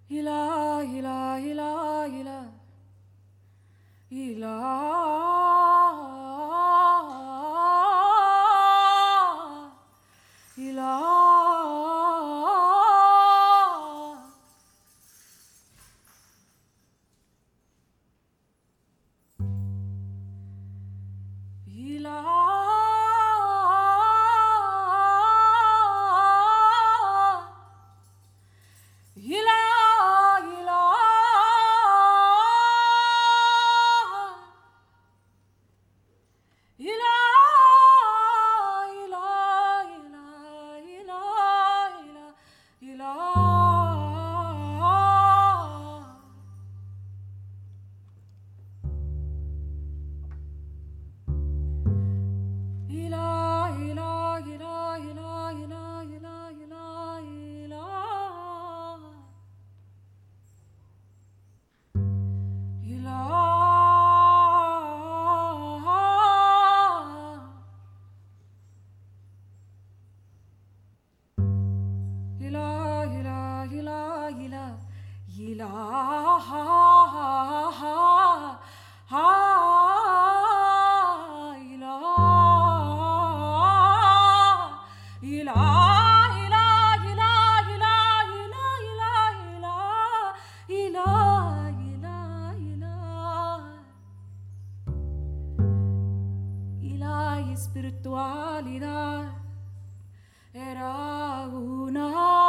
Ila, ila, ila, ila, ila, ila, espiritualidad era una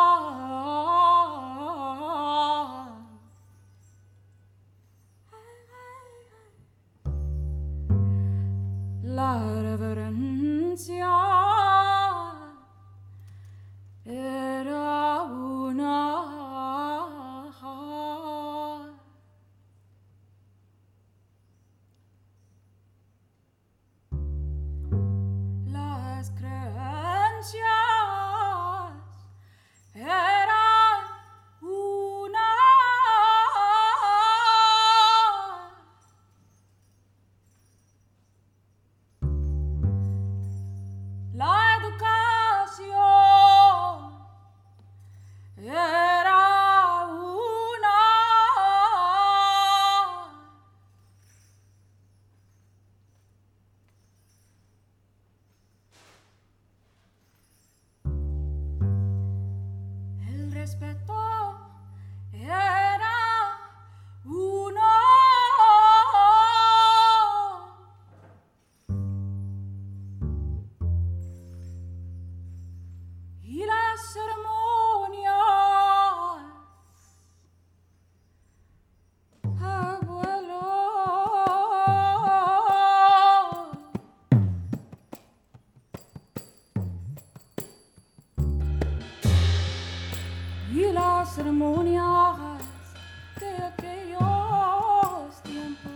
la reverencia era una las creencias eran una la educación era una el respeto era uno y las ceremonias, abuelo, y las ceremonias de aquellos tiempos.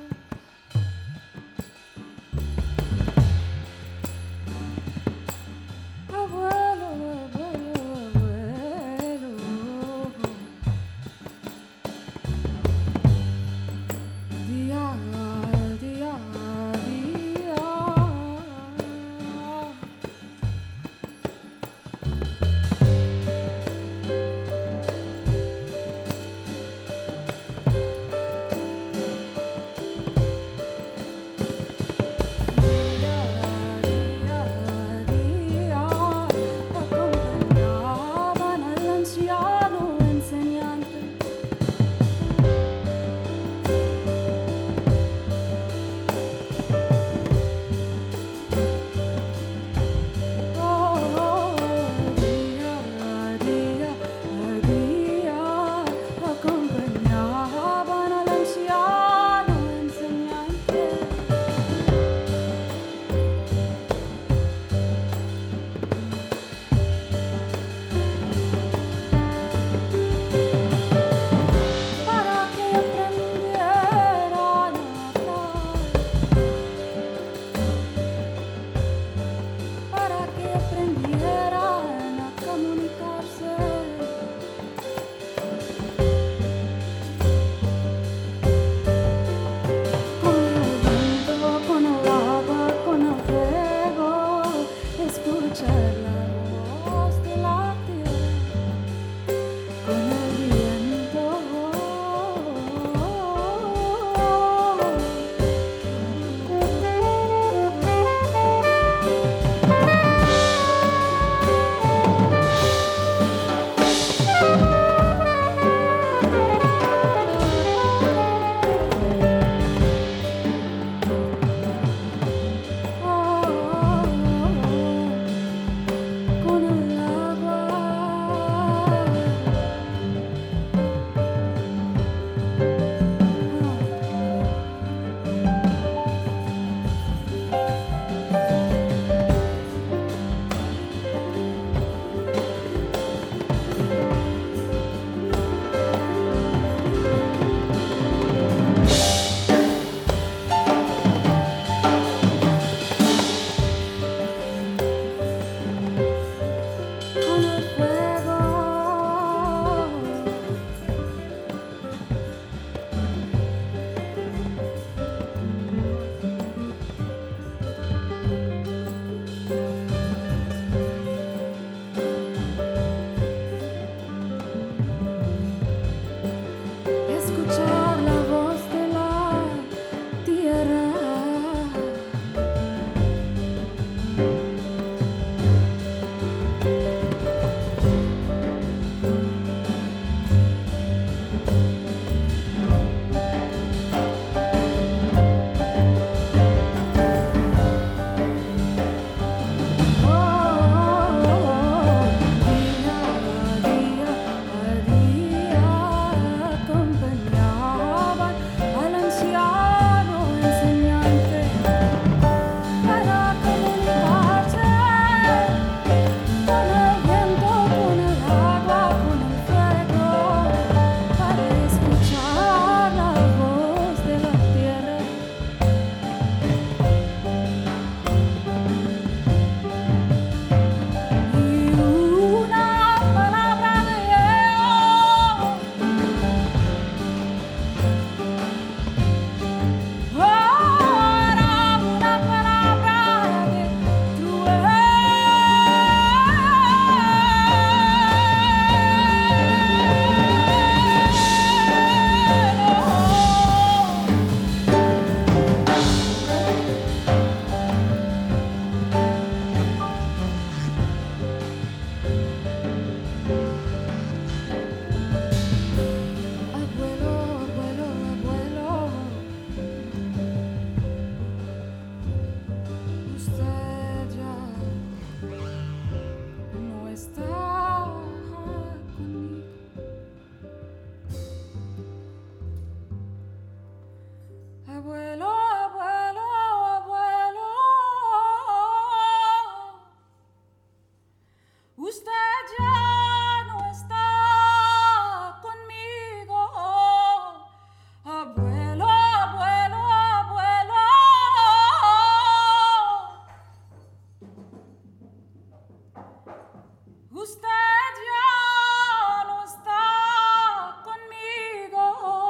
Abuelo, abuelo, abuelo, día, día, día. ya no está conmigo. Abuelo, abuelo, abuelo. Usted ya no está conmigo.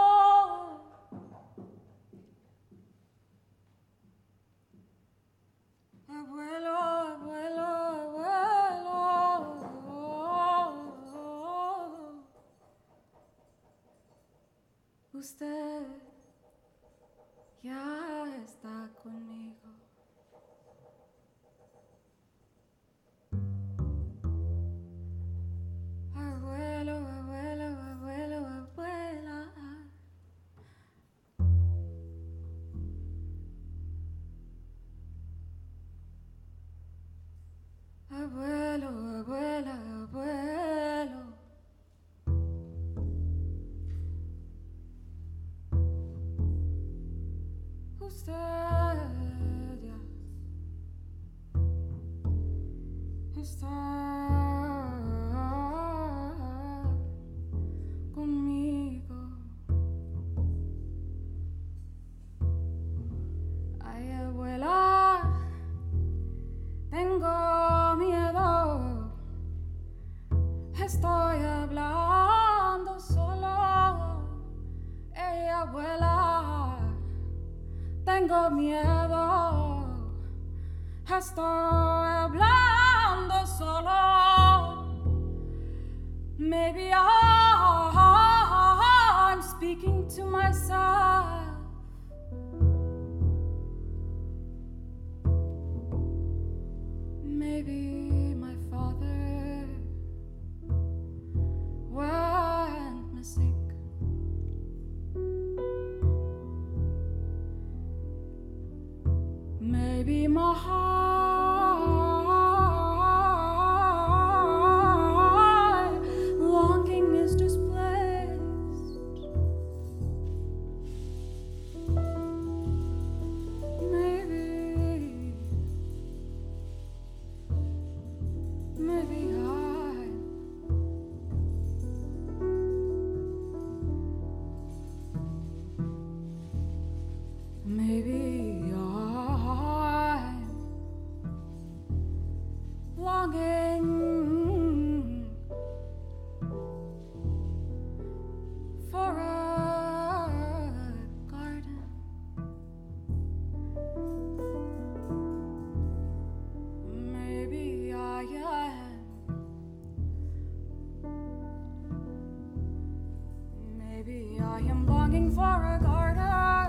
Abuelo, abuelo, abuelo. Usted ya está conmigo. Abuelo, abuelo, abuelo, abuela. Abuelo, abuela, abuelo. Usted ya está conmigo. Ay, abuela, tengo miedo. Estoy hablando solo. Ey, abuela, tengo miedo. Estoy hablando solo. Maybe I'm speaking to myself. Maybe my father went missing. Maybe my heart longing is displaced. Maybe I'm longing for a garden. Maybe I am. Maybe I am longing for a garden.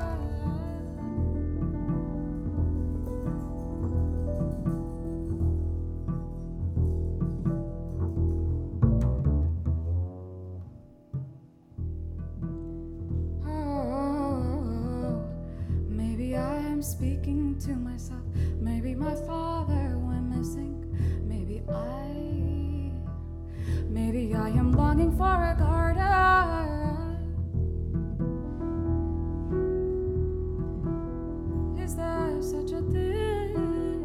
Speaking to myself, maybe my father went missing. Maybe I am longing for a garden. Is there such a thing?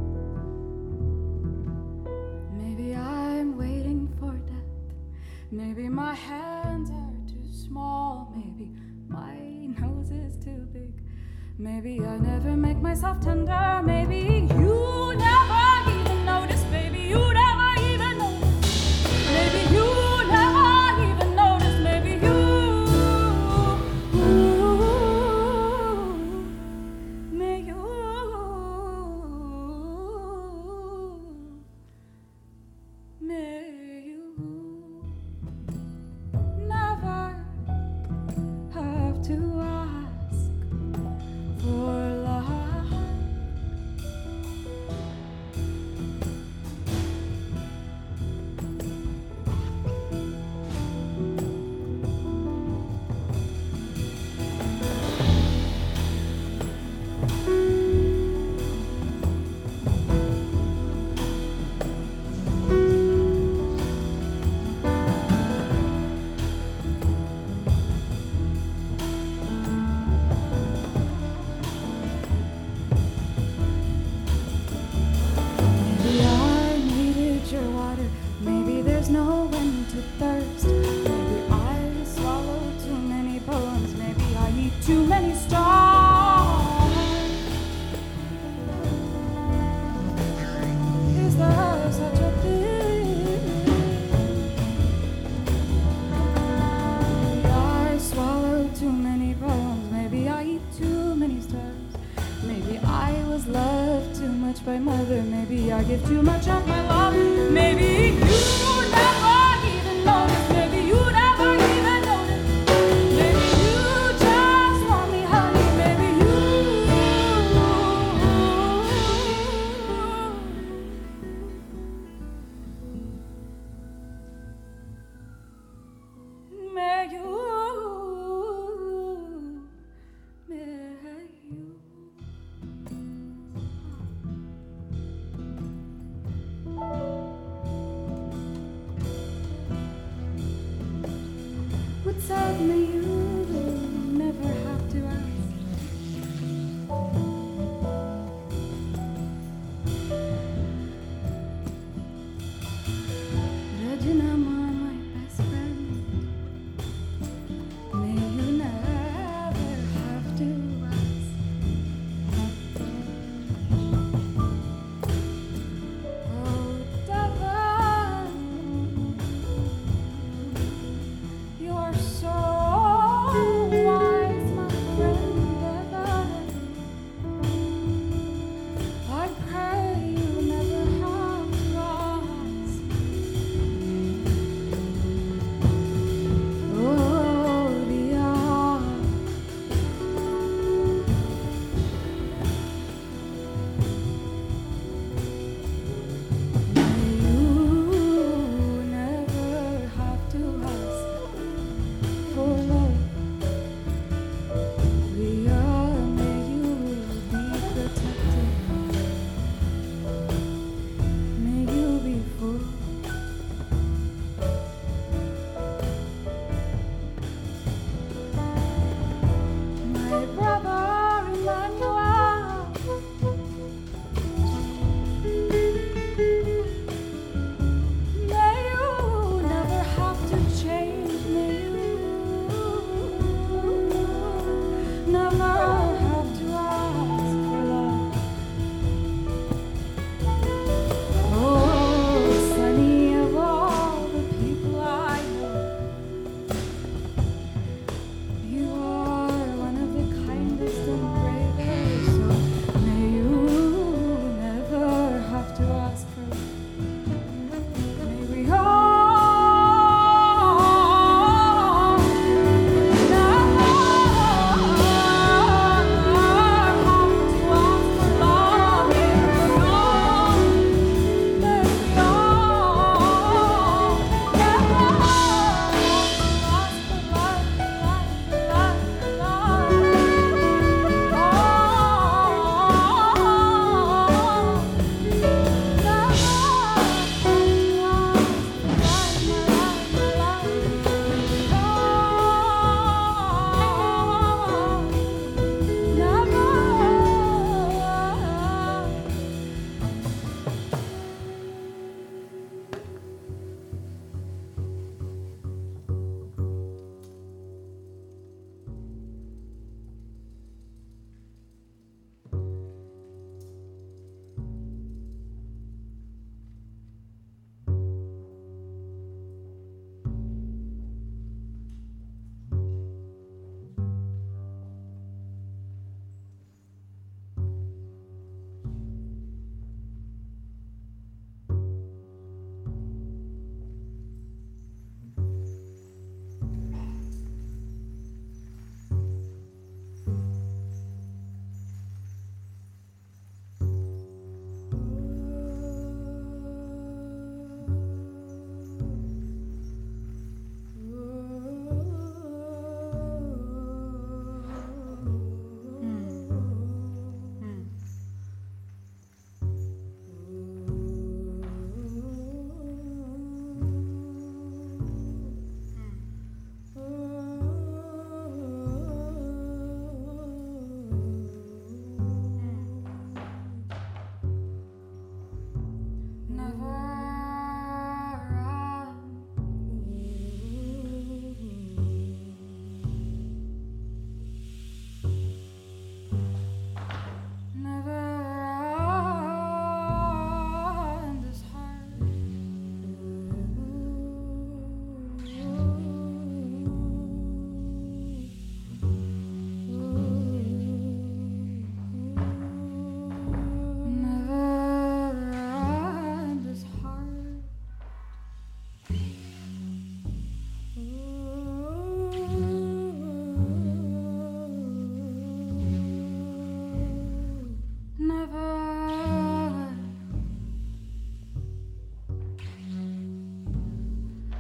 Maybe I'm waiting for death. Maybe my hands are too small. Maybe my nose is too big. Maybe I never make myself tender. Maybe you never even notice. Maybe you never even notice. Maybe you never even notice. Maybe you. May you never have to ask for love. give too much of my love. Maybe you never even noticed. Maybe you never even noticed. Maybe you just want me, honey. Maybe you. May you. May you.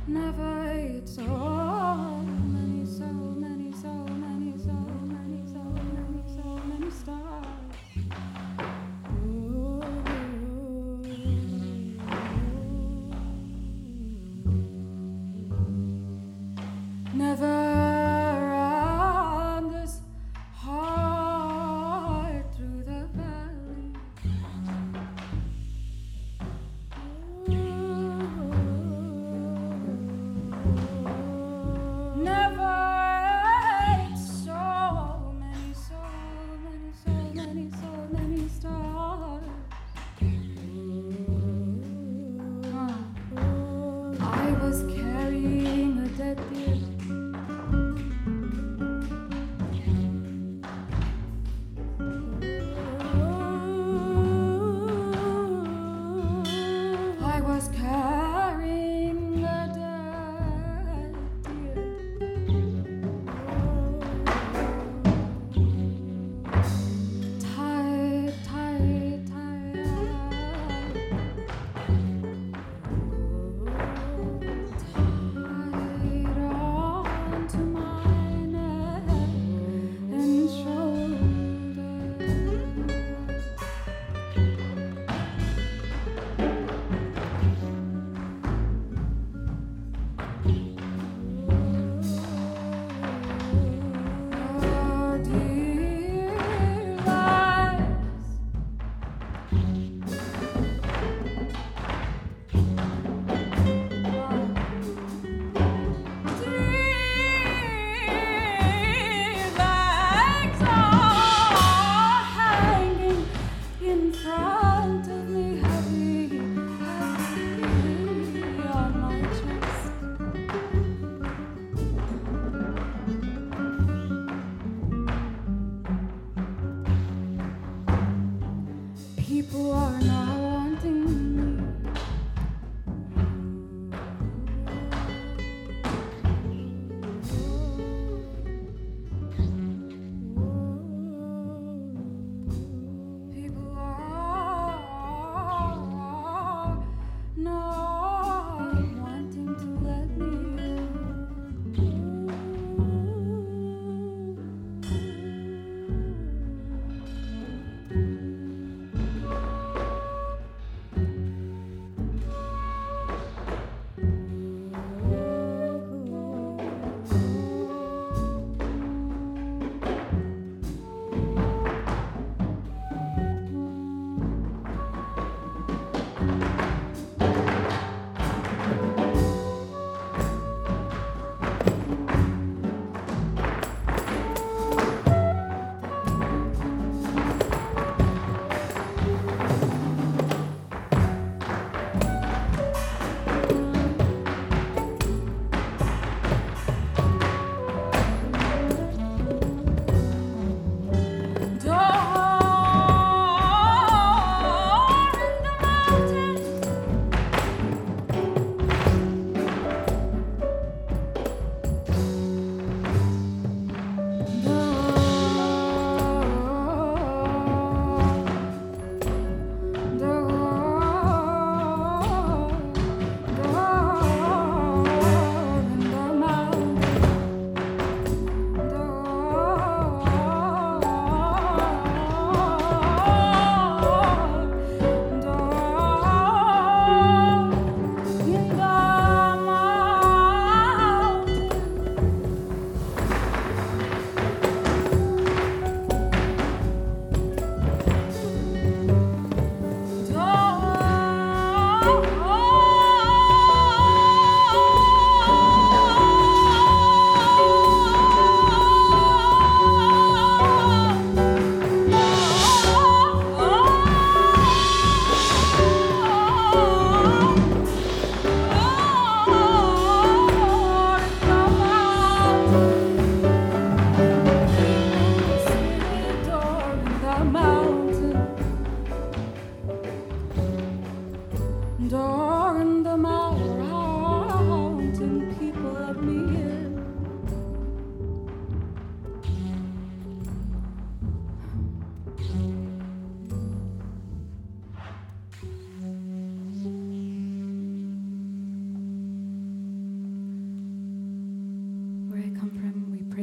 never ate so many, so many, so many, so many, so many, so many stars. Ooh. Never on this heart through the valley. Never ate so many, so many, so many, so many stars. I was carrying a dead deer. I was carrying a dead deer. Tied, tied, tied. Tied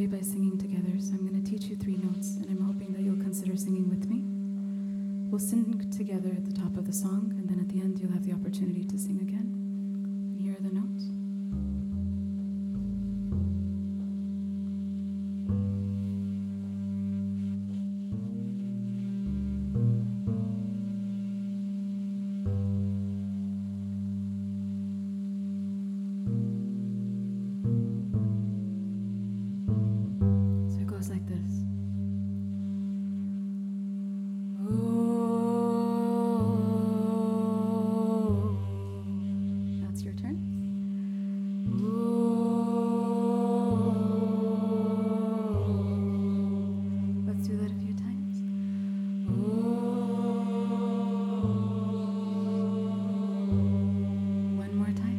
play by singing together, so I'm going to teach you 3 notes, and I'm hoping that you'll consider singing with me. We'll sing together at the top of the song, and then at the end you'll have the opportunity to sing again. And here are the notes. Like this. Oh, that's your turn. Oh, let's do that a few times. Oh, one more time.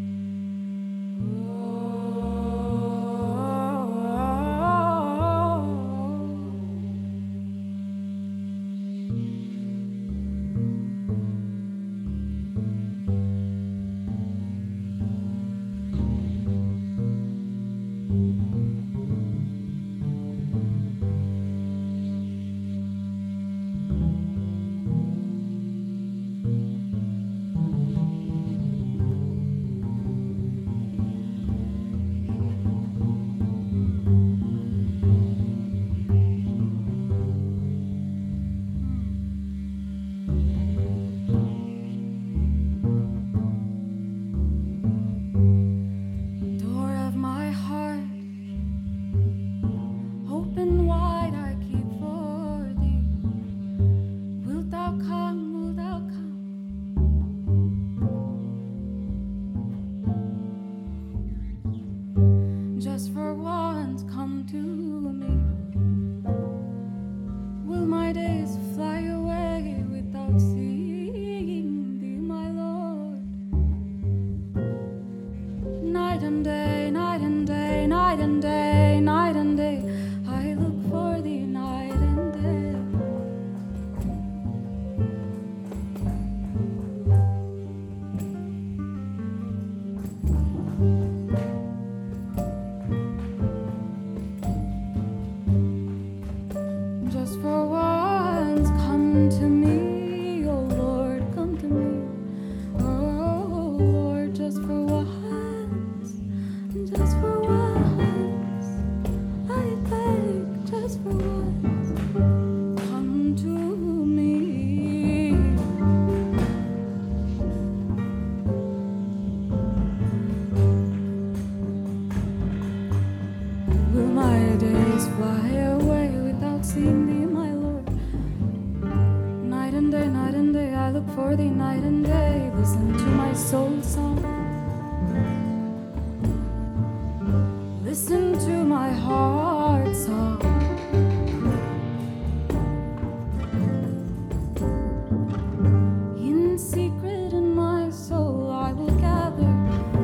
Just for once, come to me. Will my days fly away without seeing thee, my Lord? Night and day, night and day, night and day, night and day, I look for thee night and day. Just for once, come to me, oh Lord, come to me. Oh Lord, just for once, I beg, just for once, come to me. Will my days fly away without seeing thee, my Lord? Night and day, I look for thee night and day. Listen to my soul song. Listen to my heart song. In secret in my soul I will gather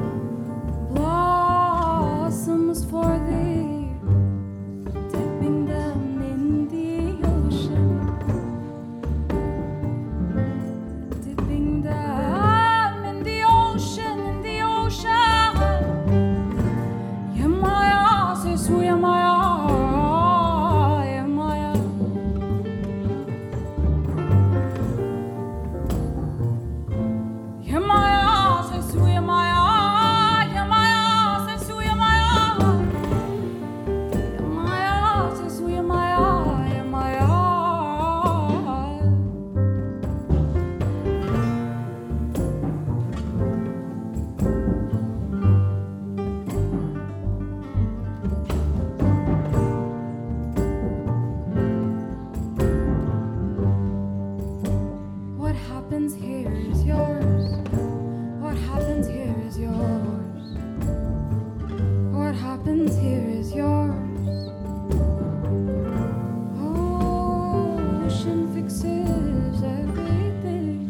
blossoms for thee, dipping them in the ocean, dipping them in the ocean, in the ocean. Yemaya, Sesu Yemaya, Yemaya. Yemaya, Sesu Yemaya, Yemaya, Sesu Yemaya. Yemaya, Sesu Yemaya, Yemaya. What happens here is yours. What happens here is yours. What happens here is yours. Ocean fixes everything.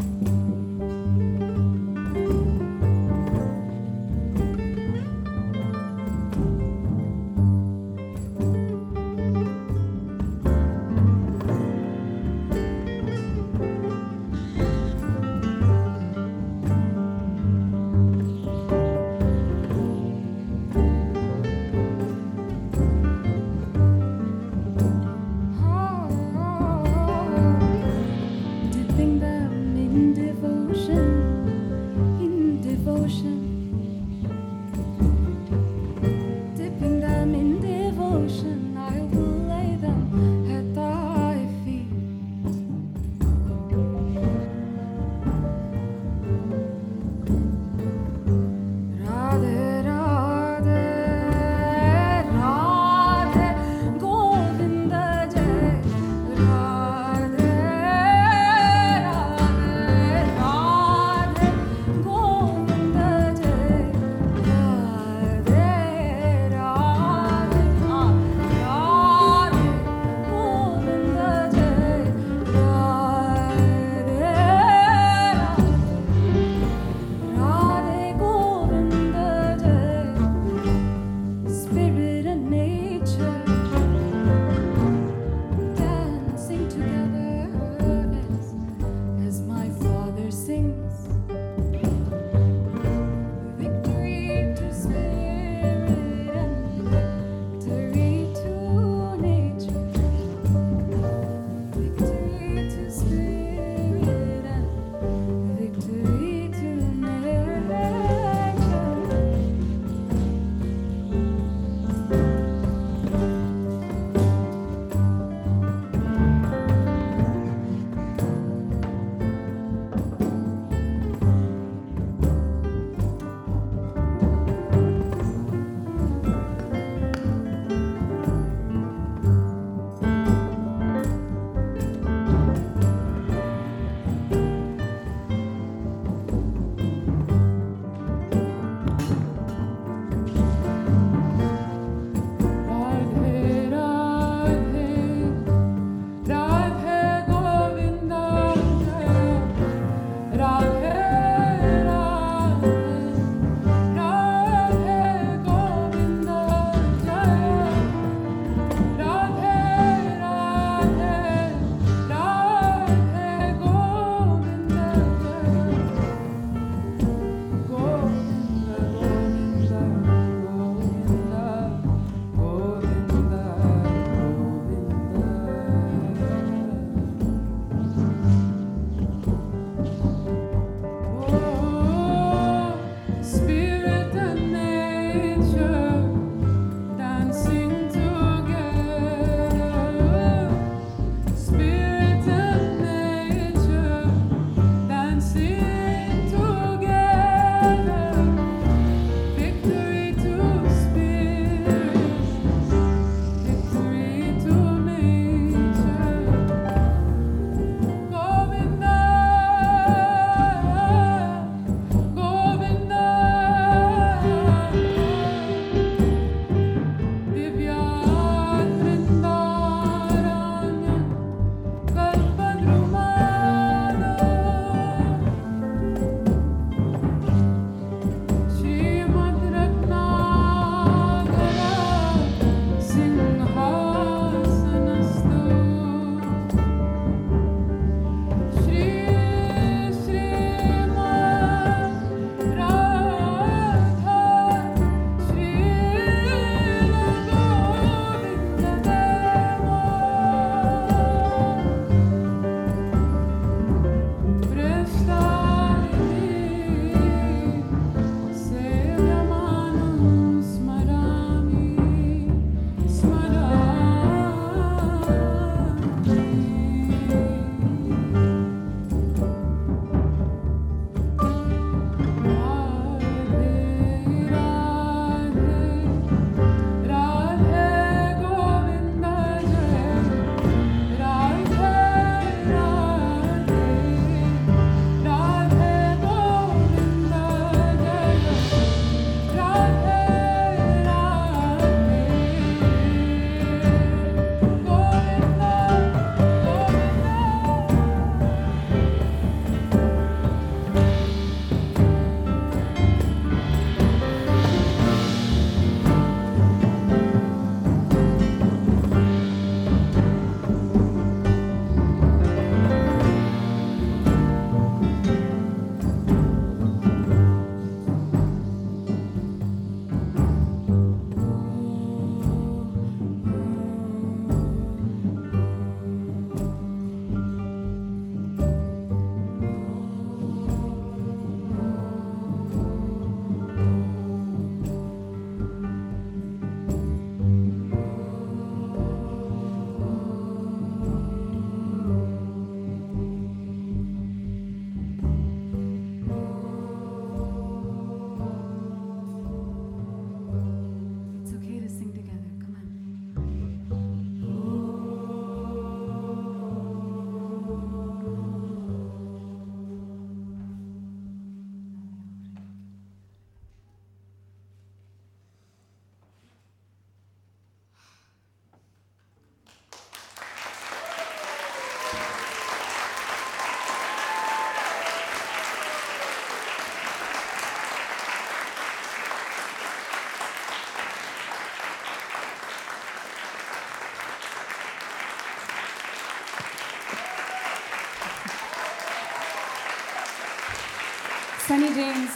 Sonny James,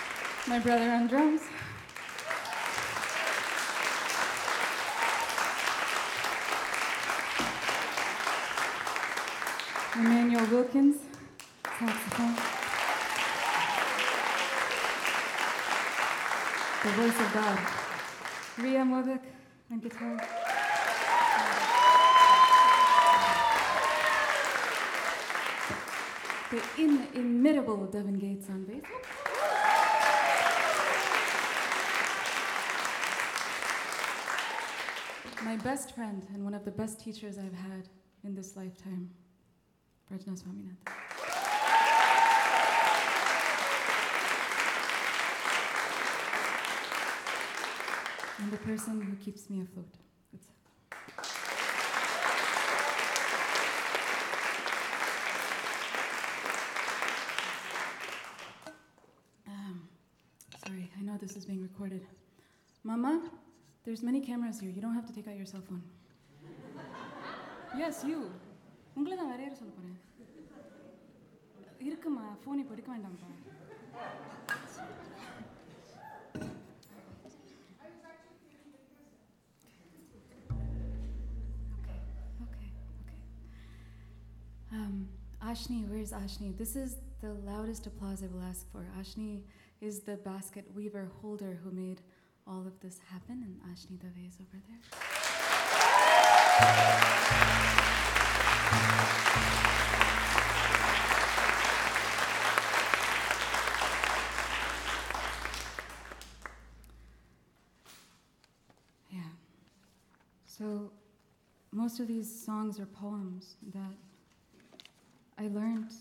my brother on drums. Emmanuel Wilkins, saxophone. The voice of God. Ria Movic on guitar. The inimitable Devin Gates on bass. My best friend and one of the best teachers I've had in this lifetime, Prajna Swaminathan. And the person who keeps me afloat. Sorry, I know this is being recorded. Mama, there's many cameras here. You don't have to take out your cell phone. Yes, you. உங்களை தான் வரையற சொல்ல போறேன். இருக்குமா, phone இப்போ எடுக்க வேண்டாம்ப்பா. Okay. Ashni, where's Ashni? This is the loudest applause I will ask for. Ashni is the basket weaver holder who made all of this happen, and Ashni Dave is over there. Yeah. So most of these songs are poems that I learned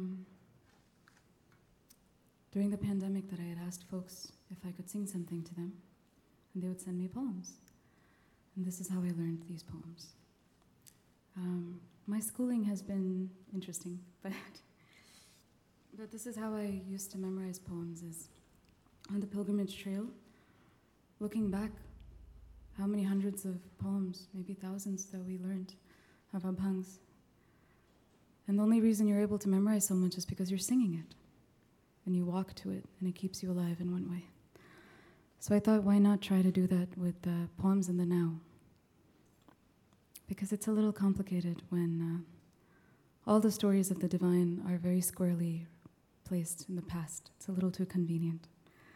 during the pandemic, that I had asked folks if I could sing something to them, and they would send me poems. And this is how I learned these poems. My schooling has been interesting, but this is how I used to memorize poems, is on the pilgrimage trail, looking back, how many hundreds of poems, maybe thousands, that we learned of Abhangs. And the only reason you're able to memorize so much is because you're singing it, and you walk to it, and it keeps you alive in one way. So I thought, why not try to do that with poems in the now? Because it's a little complicated when all the stories of the divine are very squarely placed in the past. It's a little too convenient.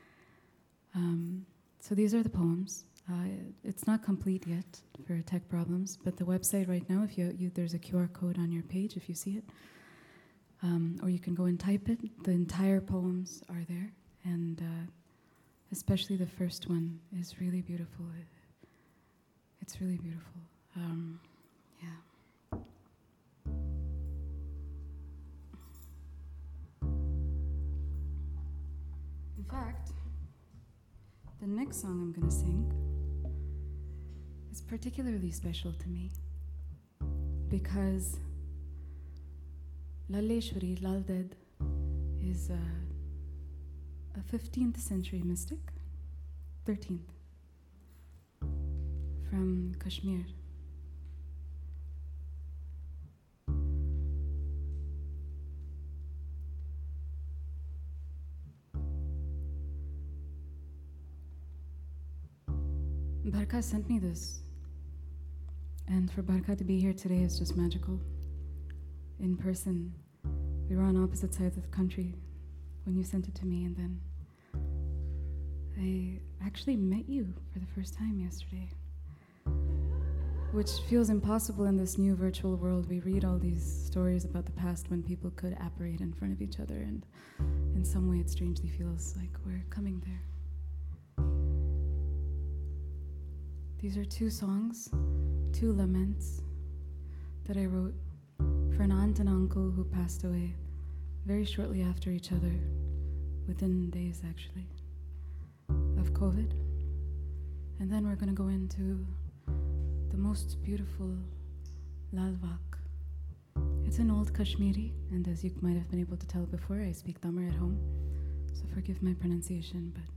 So these are the poems. It's not complete yet for tech problems, but the website right now, if there's a QR code on your page if you see it, or you can go and type it. The entire poems are there, and especially the first one is really beautiful. It's really beautiful. Yeah. In fact, the next song I'm going to sing is particularly special to me because Lalleshwari, Lal Ded, is a 15th century mystic, 13th, from Kashmir. Barkha sent me this, and for Barkha to be here today is just magical. In person, we were on opposite sides of the country when you sent it to me, and then I actually met you for the first time yesterday, which feels impossible in this new virtual world. We read all these stories about the past when people could apparate in front of each other, and in some way it strangely feels like we're coming there. These are two songs, two laments that I wrote for an aunt and uncle who passed away very shortly after each other, within days actually, of COVID. And then we're going to go into the most beautiful Lalvak. It's an old Kashmiri, and as you might have been able to tell before, I speak Tamil at home, so forgive my pronunciation, but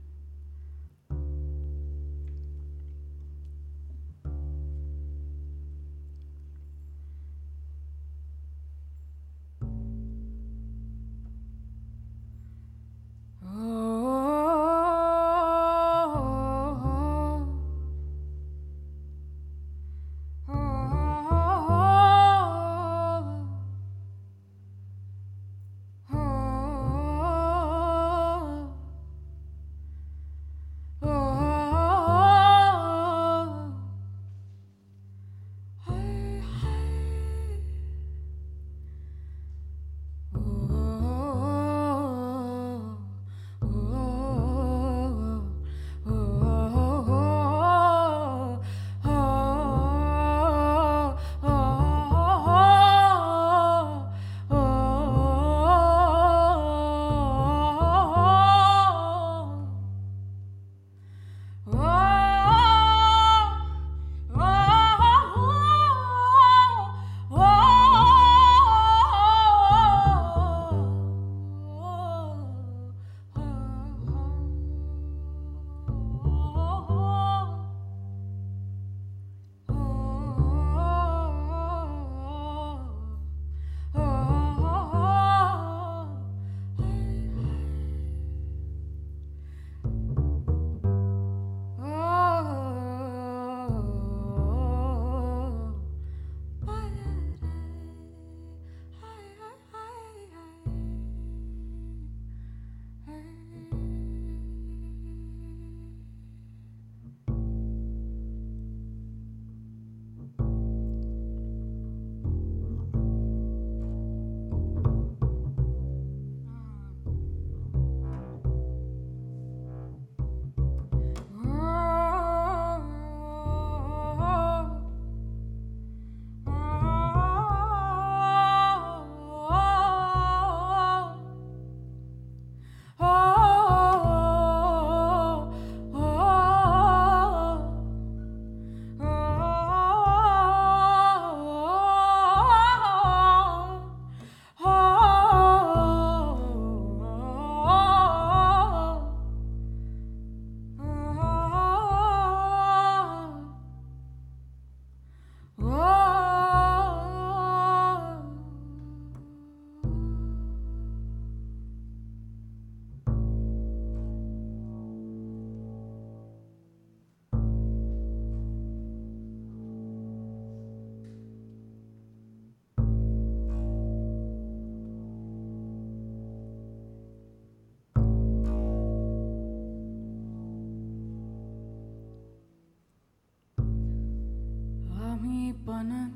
Ivanen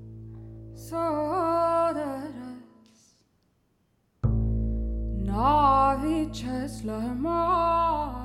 sodares Navi Cheslamar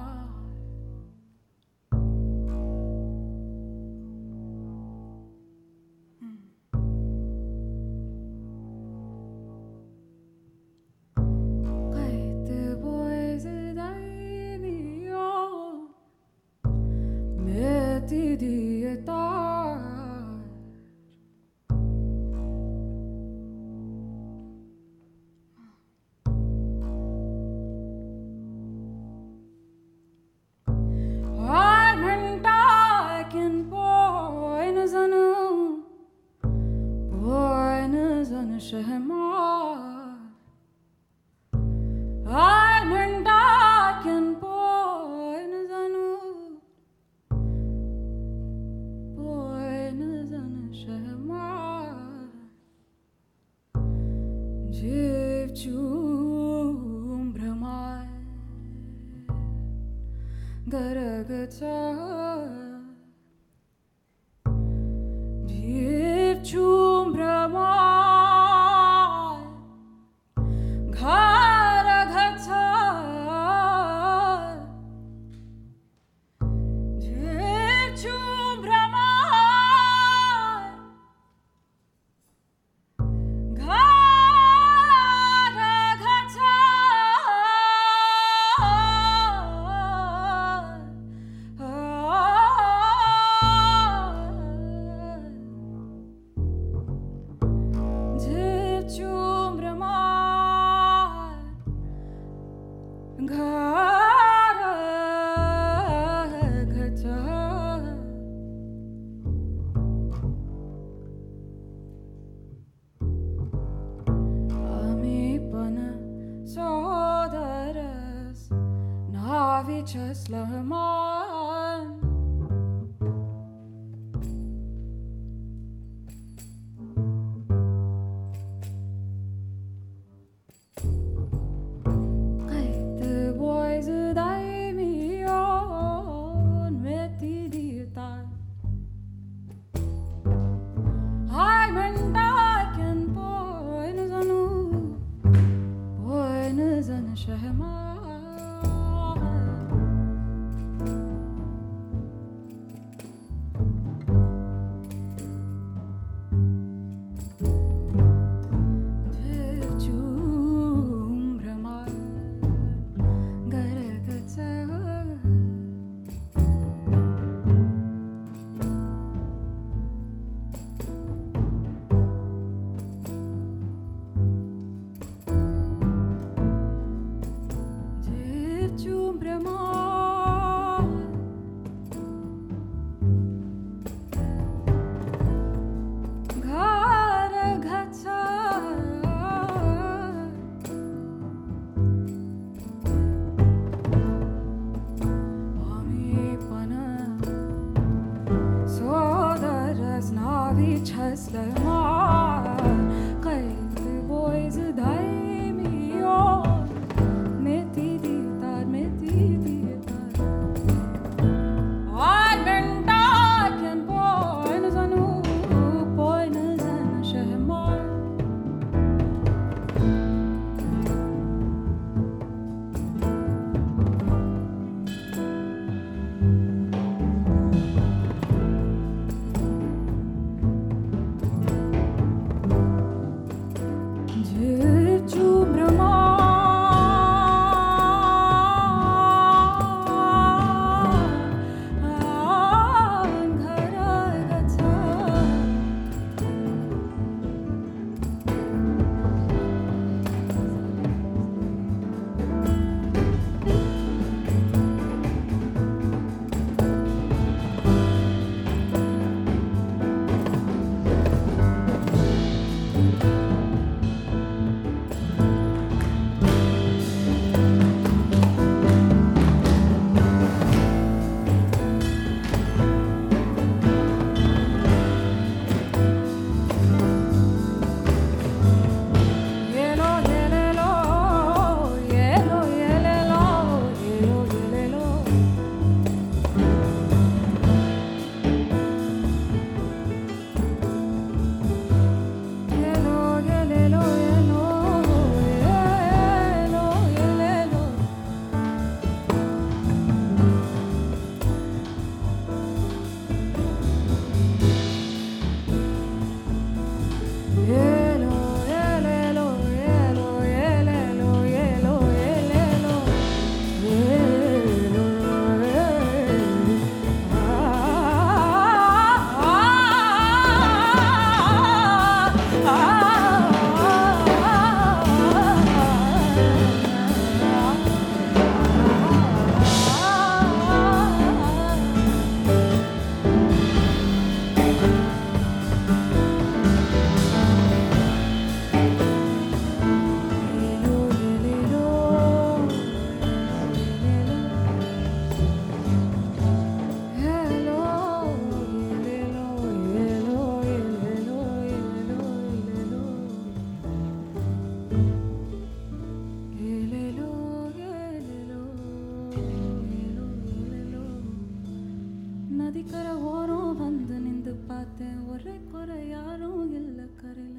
நதிக்கரை ஓரம் வந்து நின்று பார்த்தேன், ஒரே குறை யாரும் இல்லை கரையில.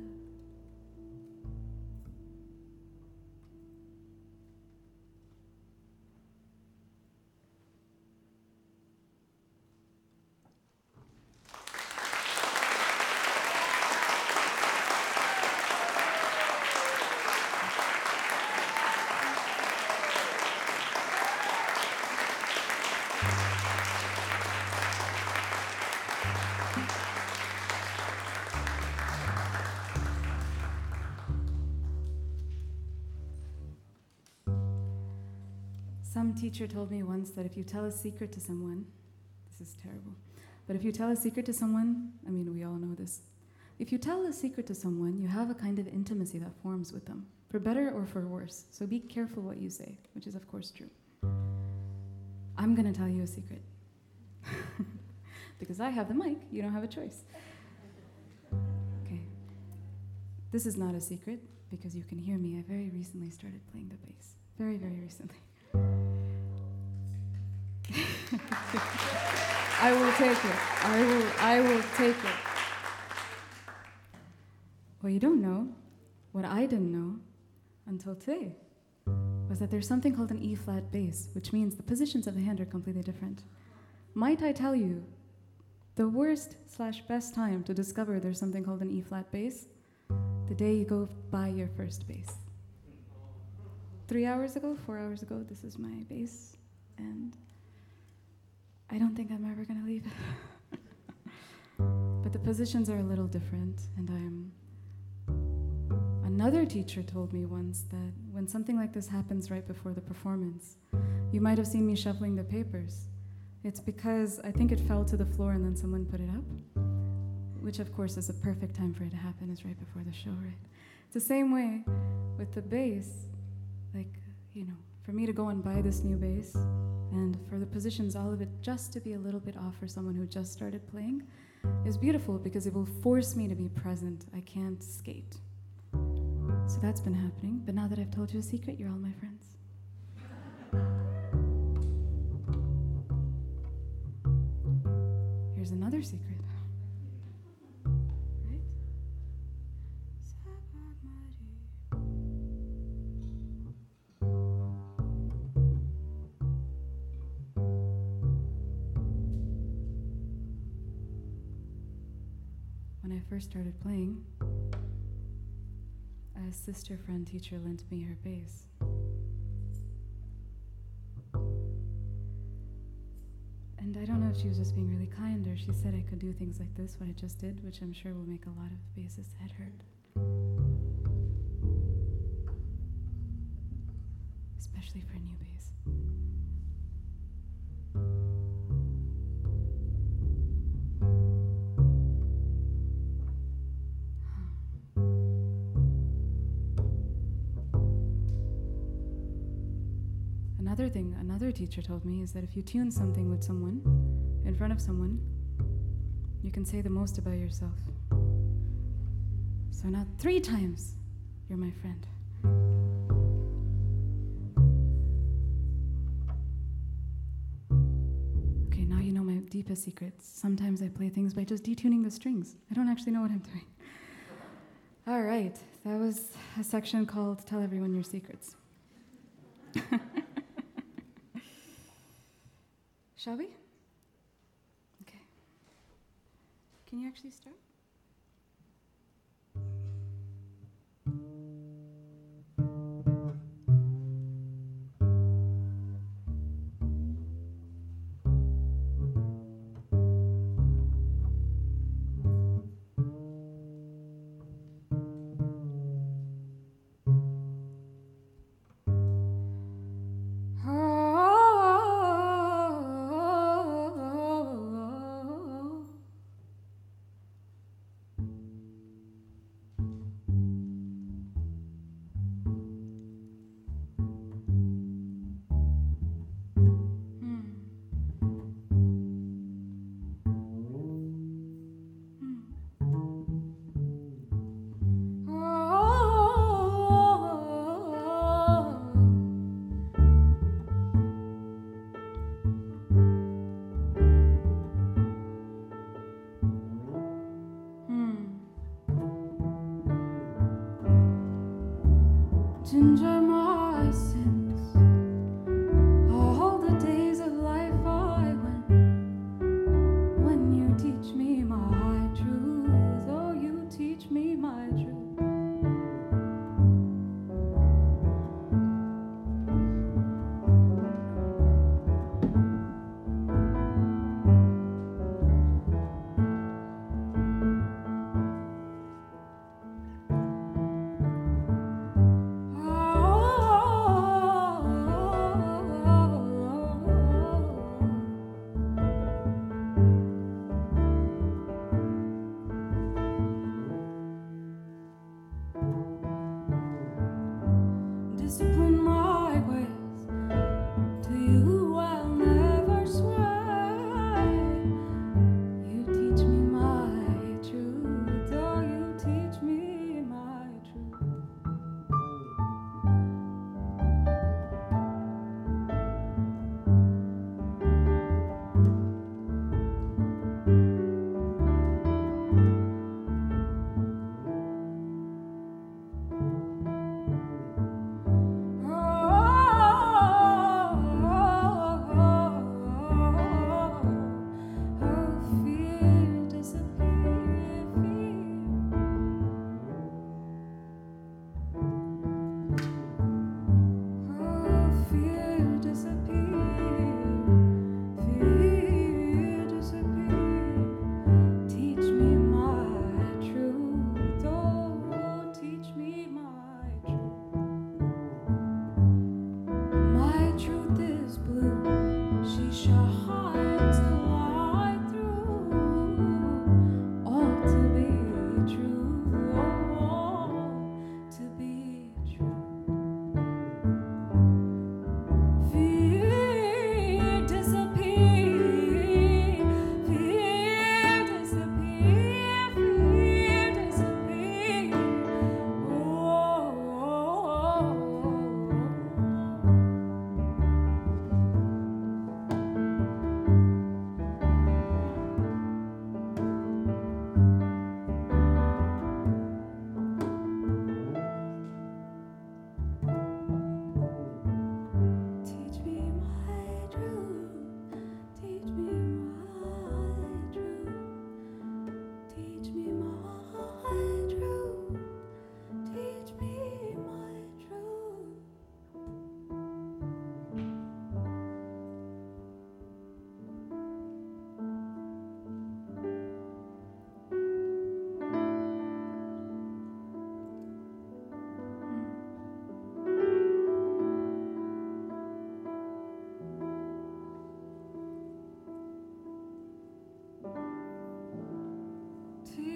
Some teacher told me once that if you tell a secret to someone, this is terrible, but if you tell a secret to someone, I mean, we all know this. If you tell a secret to someone, you have a kind of intimacy that forms with them, for better or for worse. So be careful what you say, which is of course true. I'm going to tell you a secret. Because I have the mic, you don't have a choice. Okay. This is not a secret, because you can hear me. I very recently started playing the bass. Very, very recently. I will take it. I will take it. What you don't know, what I didn't know until today, was that there's something called an E-flat bass, which means the positions of the hand are completely different. Might I tell you, the worst/best time to discover there's something called an E-flat bass? The day you go buy your first bass. 3 hours ago, 4 hours ago, this is my bass, and I don't think I'm ever going to leave it. But the positions are a little different, and Another teacher told me once that when something like this happens right before the performance, you might have seen me shuffling the papers. It's because I think it fell to the floor and then someone put it up, which of course is the perfect time for it to happen, is right before the show, right? It's the same way with the bass. Like, for me to go and buy this new bass, and for the positions, all of it just to be a little bit off for someone who just started playing, is beautiful because it will force me to be present. I can't skate. So that's been happening, but now that I've told you a secret, you're all my friends. Here's another secret. When I first started playing, a sister friend teacher lent me her bass. And I don't know if she was just being really kind or she said I could do things like this, what I just did, which I'm sure will make a lot of bassists' head hurt. Especially for a new bass. Another thing another teacher told me is that if you tune something with someone, in front of someone, you can say the most about yourself. So now 3 times, you're my friend. Okay, now you know my deepest secrets. Sometimes I play things by just detuning the strings. I don't actually know what I'm doing. All right, that was a section called Tell Everyone Your Secrets. Shall we? Okay. Can you actually start?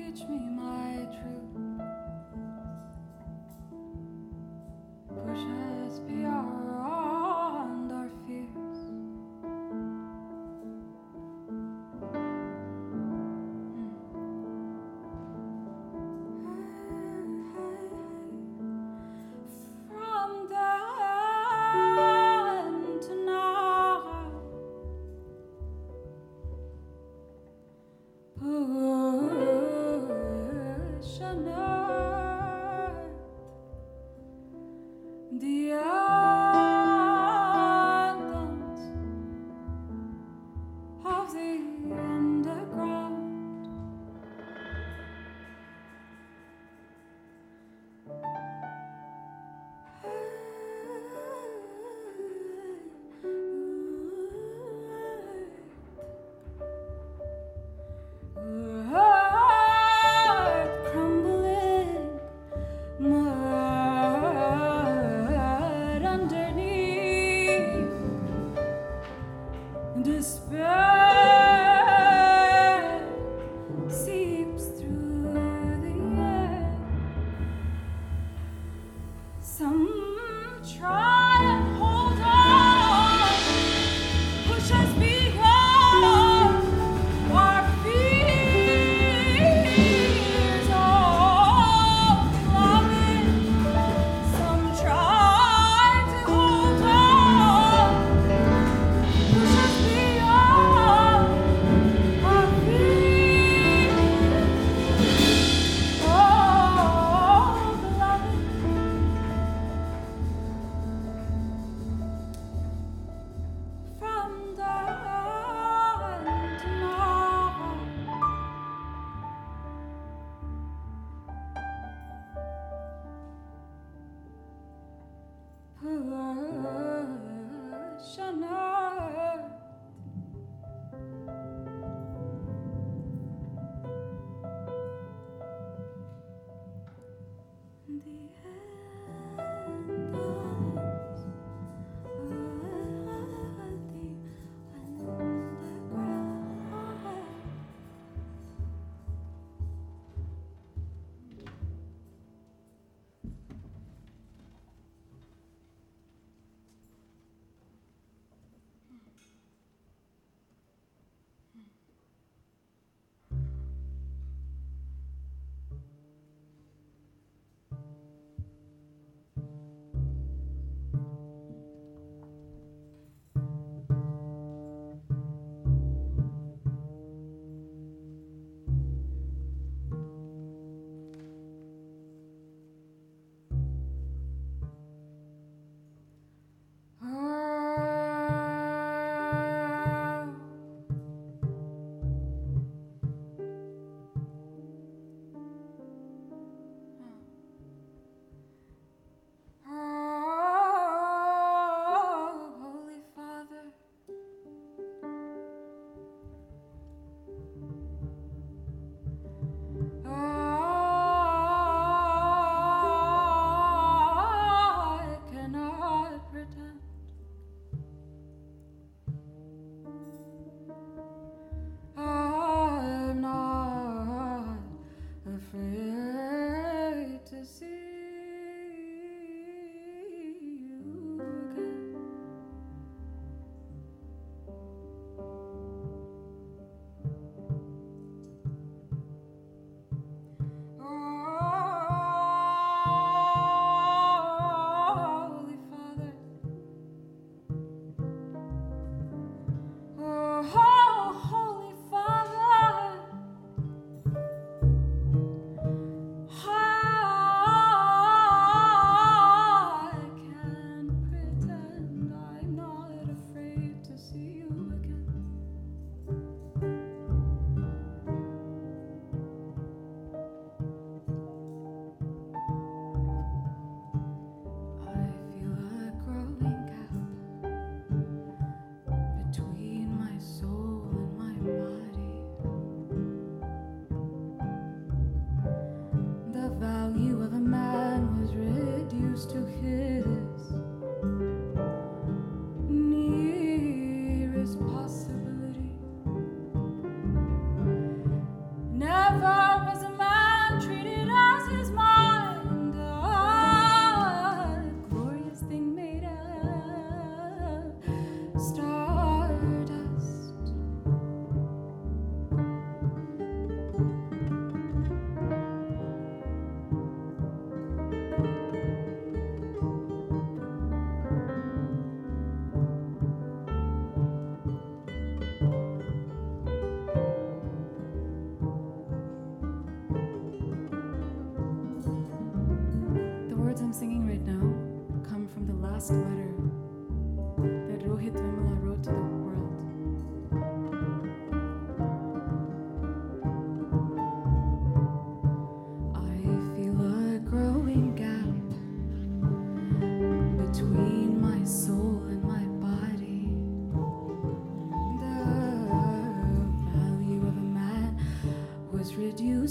teach me my truth. Push us beyond our fears. From then to now, push on earth the anthems of the underground. Earth crumbling, mud underneath, despair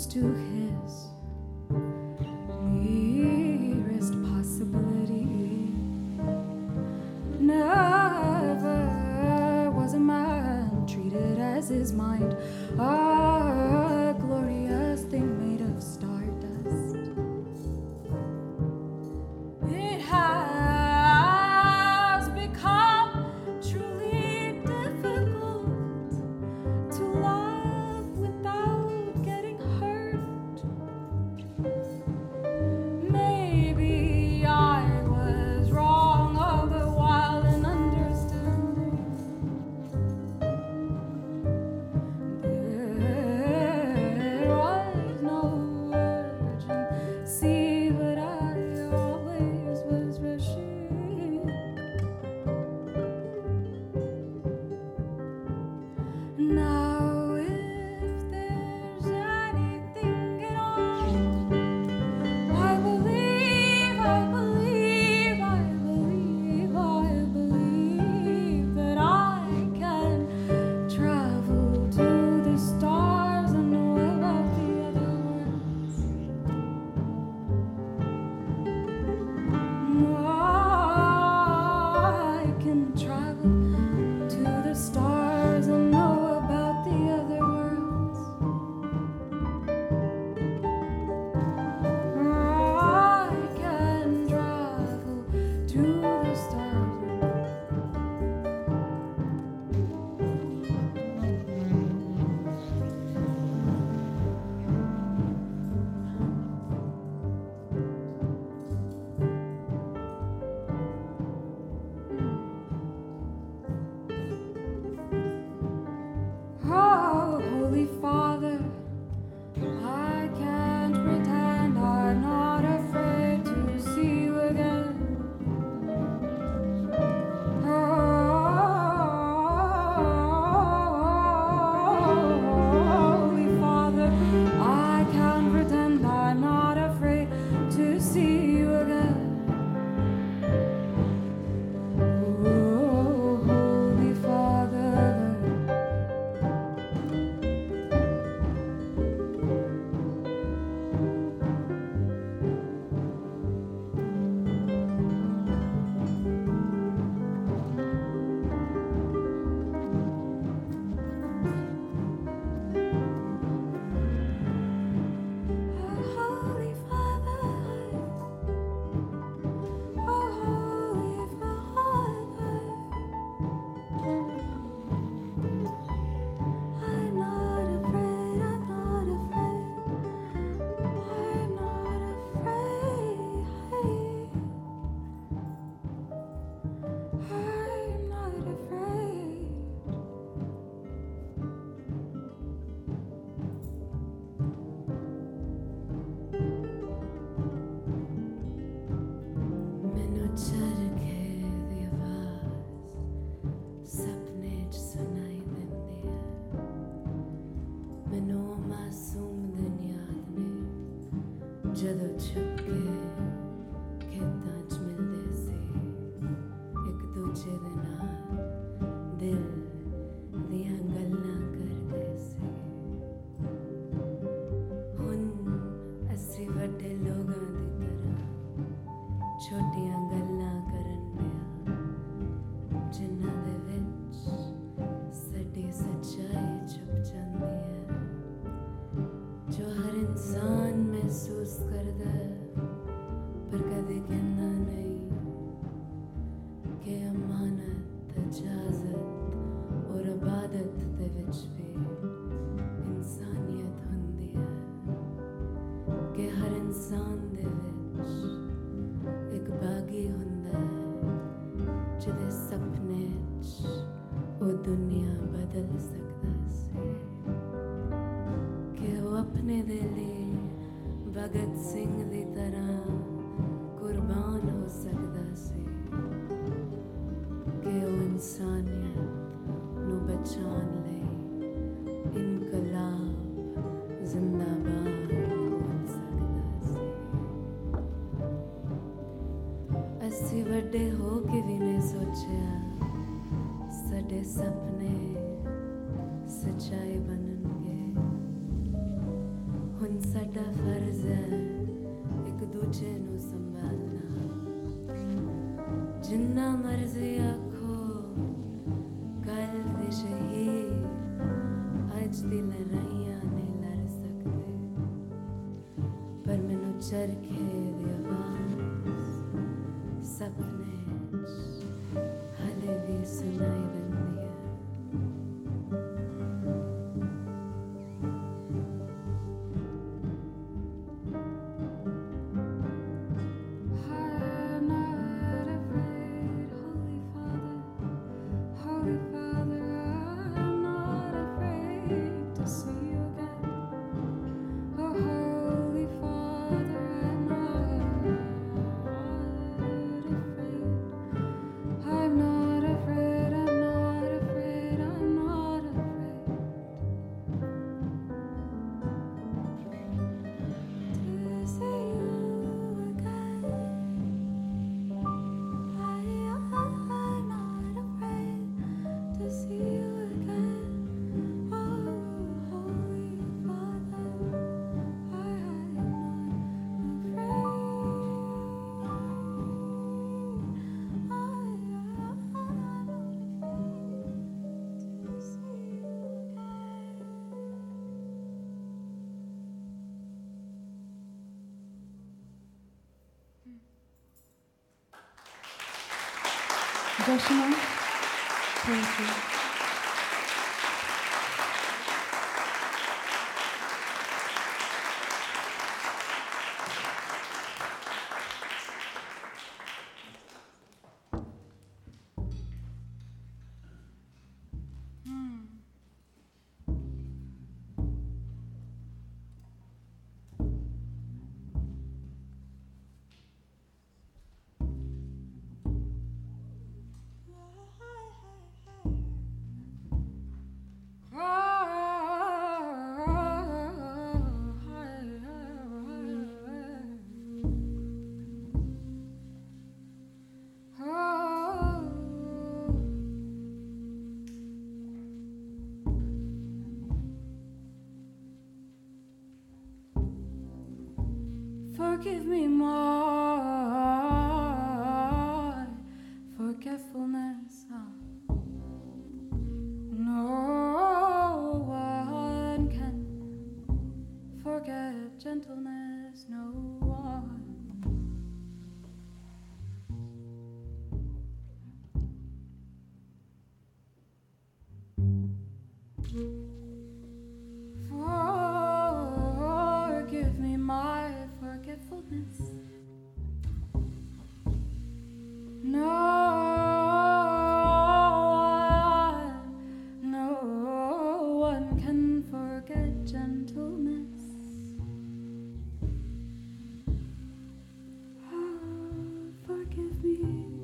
to his nearest possibility. Never was a man treated as his mind, a glorious thing made of stardust. It has become truly difficult to love without getting hurt. Maybe I was wrong all the while in understanding. There was no urgency, but I always was rushing. Now, if there's anything at all, I believe that I can travel to the stars and know about the other worlds. I can travel to the stars and know about the other worlds. I can travel to the stars. Oh, Holy Father, I can't pretend I'm not afraid to see you again. Holy Father, I can't pretend I'm not afraid to see you again. Oh, Holy Father. Holy Father, oh Holy Father, I'm not afraid, I'm not afraid, I'm not afraid, I'm not afraid. ਮੈਨੂੰ ਚੜ ਕੇ ਦੀ ਆਵਾਜ਼ ਸੁਪਨੇ 'ਚ ਸੁਣਾਈ ਦਿੰਦੀ ਹੈ। ਮੈਨੂੰ ਉਹ ਮਾਸੂਮ ਦਿਨ ਯਾਦ ਨੇ ਜਦੋਂ ਛੁਪ ਕੇ ਖੇਤਾਂ 'ਚ ਮਿਲਦੇ ਸੀ, ਇੱਕ ਦੂਜੇ ਦੇ ਨਾਲ ਦਿਲ ਦੀਆਂ ਗੱਲਾਂ ਕਰਦੇ ਸੀ। ਹੁਣ ਅਸੀਂ ਵੱਡੇ ਲੋਕਾਂ ਦੀ ਤਰ੍ਹਾਂ ਛੋਟੀਆਂ ਗੱਲਾਂ ਕਰਨ ਡਿਆ, ਜਿਨ੍ਹਾਂ ਦੇ ਵਿੱਚ ਸਾਡੀ ਸੱਚਾਈ ਛੁਪ ਜਾਂਦੀ ਹੈ, ਜੋ ਹਰ ਇਨਸਾਨ ਮਹਿਸੂਸ ਕਰਦਾ ਹੈ ਪਰ ਕਦੇ ਕਹਿੰਦਾ ਨਹੀਂ, ਕਿ ਅਮਾਨਤ, ਇਜਾਜ਼ਤ ਔਰ ਇਬਾਦਤ ਦੇ ਵਿੱਚ ਵੀ ਇਨਸਾਨੀਅਤ ਹੁੰਦੀ ਹੈ, ਕਿ ਹਰ ਇਨਸਾਨ ਦੇ ਵਿੱਚ ਇੱਕ ਬਾਗੀ ਹੁੰਦਾ ਹੈ ਜਿਹਦੇ ਸੁਪਨੇ 'ਚ ਉਹ ਦੁਨੀਆ ਬਦਲ ਸਕਦਾ ਸੀ, ਕਿ ਉਹ ਆਪਣੇ ਦੇ ਲਈ ਭਗਤ ਸਿੰਘ ਦੀ ਤਰ੍ਹਾਂ ਕੁਰਬਾਨ ਹੋ ਸਕਦਾ ਸੀ, ਕਿ ਉਹ ਇਨਸਾਨੀਅਤ ਨੂੰ ਬਚਾਉਣ ਲਈ ਇਨਕਲਾਬ ਜ਼ਿੰਦਾਬਾਦ ਬੋਲ ਸਕਦਾ ਸੀ। ਅਸੀਂ ਵੱਡੇ ਹੋ ਕੇ ਵੀ ਨਹੀਂ ਸੋਚਿਆ ਸਾਡੇ ਸੁਪਨੇ ਸੱਚਾਈ ਬਣਨਗੇ। ਹੁਣ ਸਾਡਾ ਫਰਜ਼ ਹੈ ਇੱਕ ਦੂਜੇ ਨੂੰ ਸੰਭਾਲਣਾ ਜਿੰਨਾ ਮਰਜ਼ੀ ਆਖੋ ਕੱਲ ਦੇ ਸ਼ਹੀਦ ਅੱਜ ਦੀ ਲੜਾਈਆਂ ਨਹੀਂ ਲੜ ਸਕਦੇ ਪਰ ਮੈਨੂੰ ਚਰਖੇ ਦੀ ਆਵਾਜ਼ ਸੁਪਨੇ 'ਚ ਹਲੇ ਵੀ ਸੁਣਾਈ ਦਿੰਦੀ ਹੈ Joshua, thank you. Forgive me my forgetfulness. No one can forget gentleness. No one. Forgive me my forgetfulness. No one can forget gentleness. Forgive me.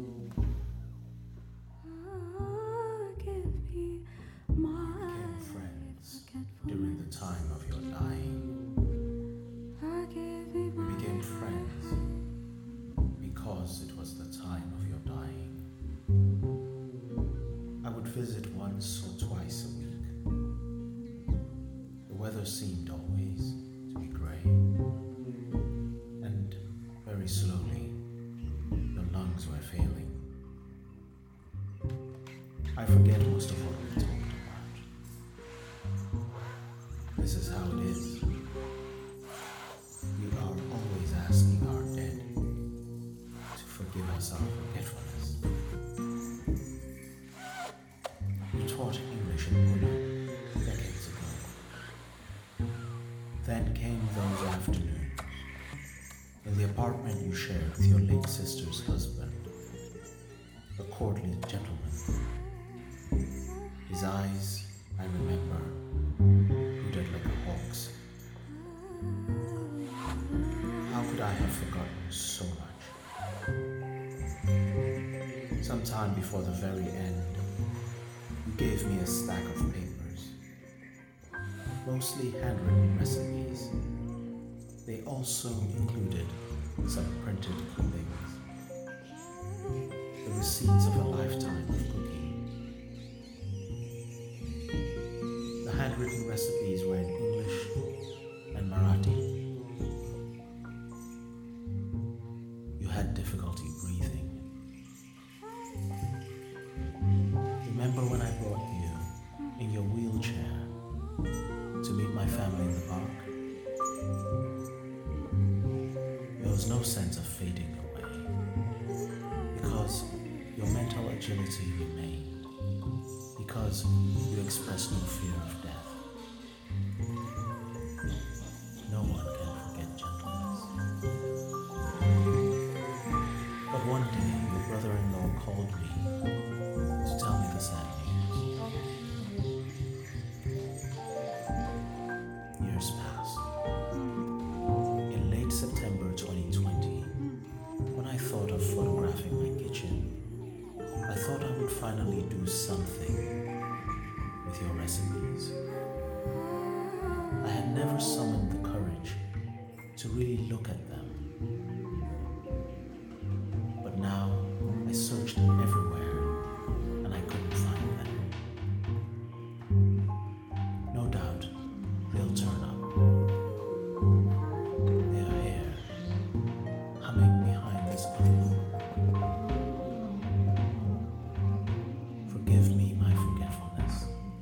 Forgive me my forgetfulness. During the time of your dying, Forgive me we became friends because it was the time of your dying. I would visit once or twice a week. The weather seemed always to be grey, and very slowly your lungs were failing. I forget most of what we talked about. This is how it is. We are always asking our dead to forgive us our forgetfulness. You taught English in Pune decades ago. Then came those afternoons in the apartment you shared with your late sister's husband, a courtly gentleman. His eyes, I remember, hooted like a hawk's. How could I have forgotten so much? Sometime before the very end, you gave me a stack of papers, mostly handwritten recipes. They also included some printed clippings, the receipts of a lifetime of cooking. The handwritten recipes were in English and in Marathi. You had difficulty breathing. Remember when I brought you in your wheelchair to meet my family in the park? There was no sense of fading away because your mental agility remained, because you expressed no fear of death. No one can forget gentleness. But one day, your brother-in-law called me to tell me the sad news. Years passed. In late September 2020, when I thought of photographing my kitchen, I thought I would finally do something with your recipes. I had never summoned the courage to really look at them. But now I searched everywhere and I couldn't find them. No doubt they'll turn up. They are here, humming behind this blue. Forgive me my forgetfulness.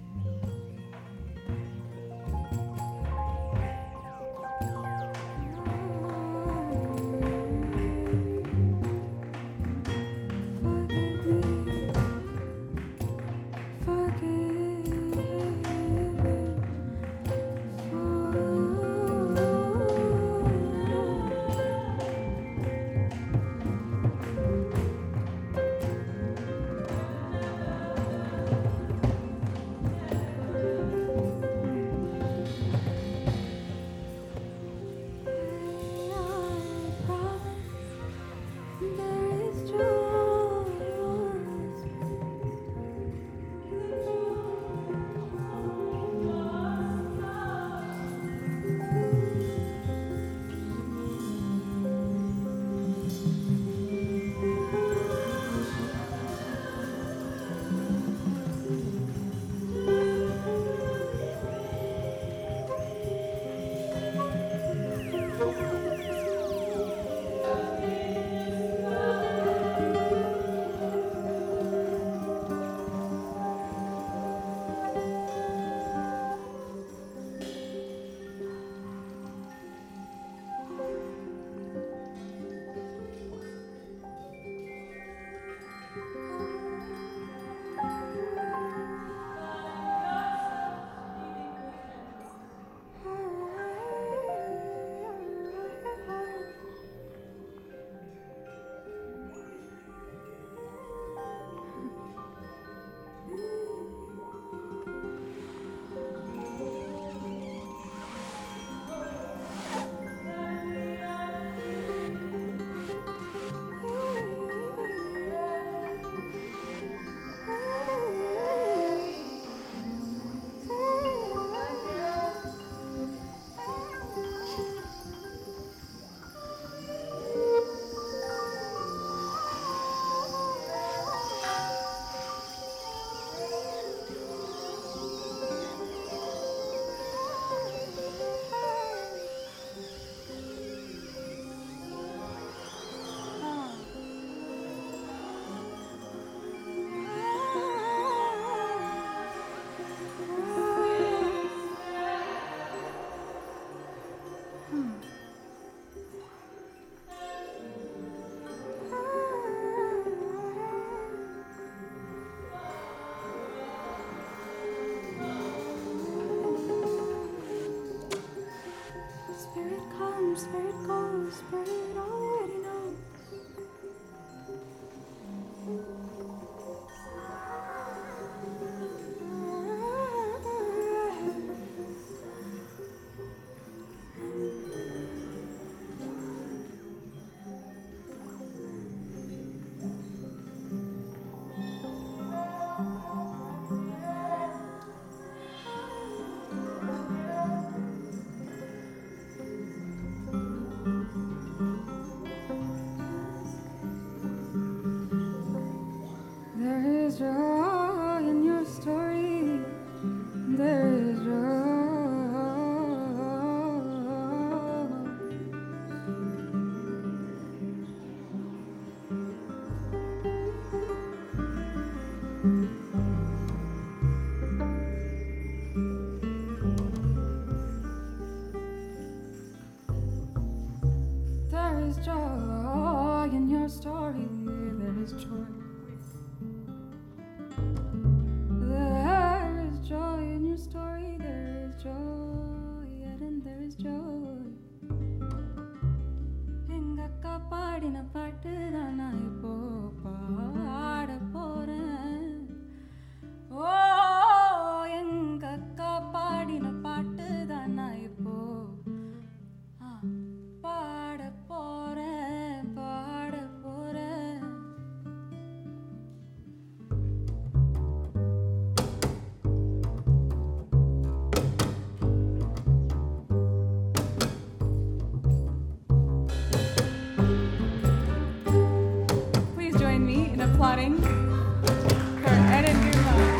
Spirit goes, spirit already knows. Karin. I didn't do that.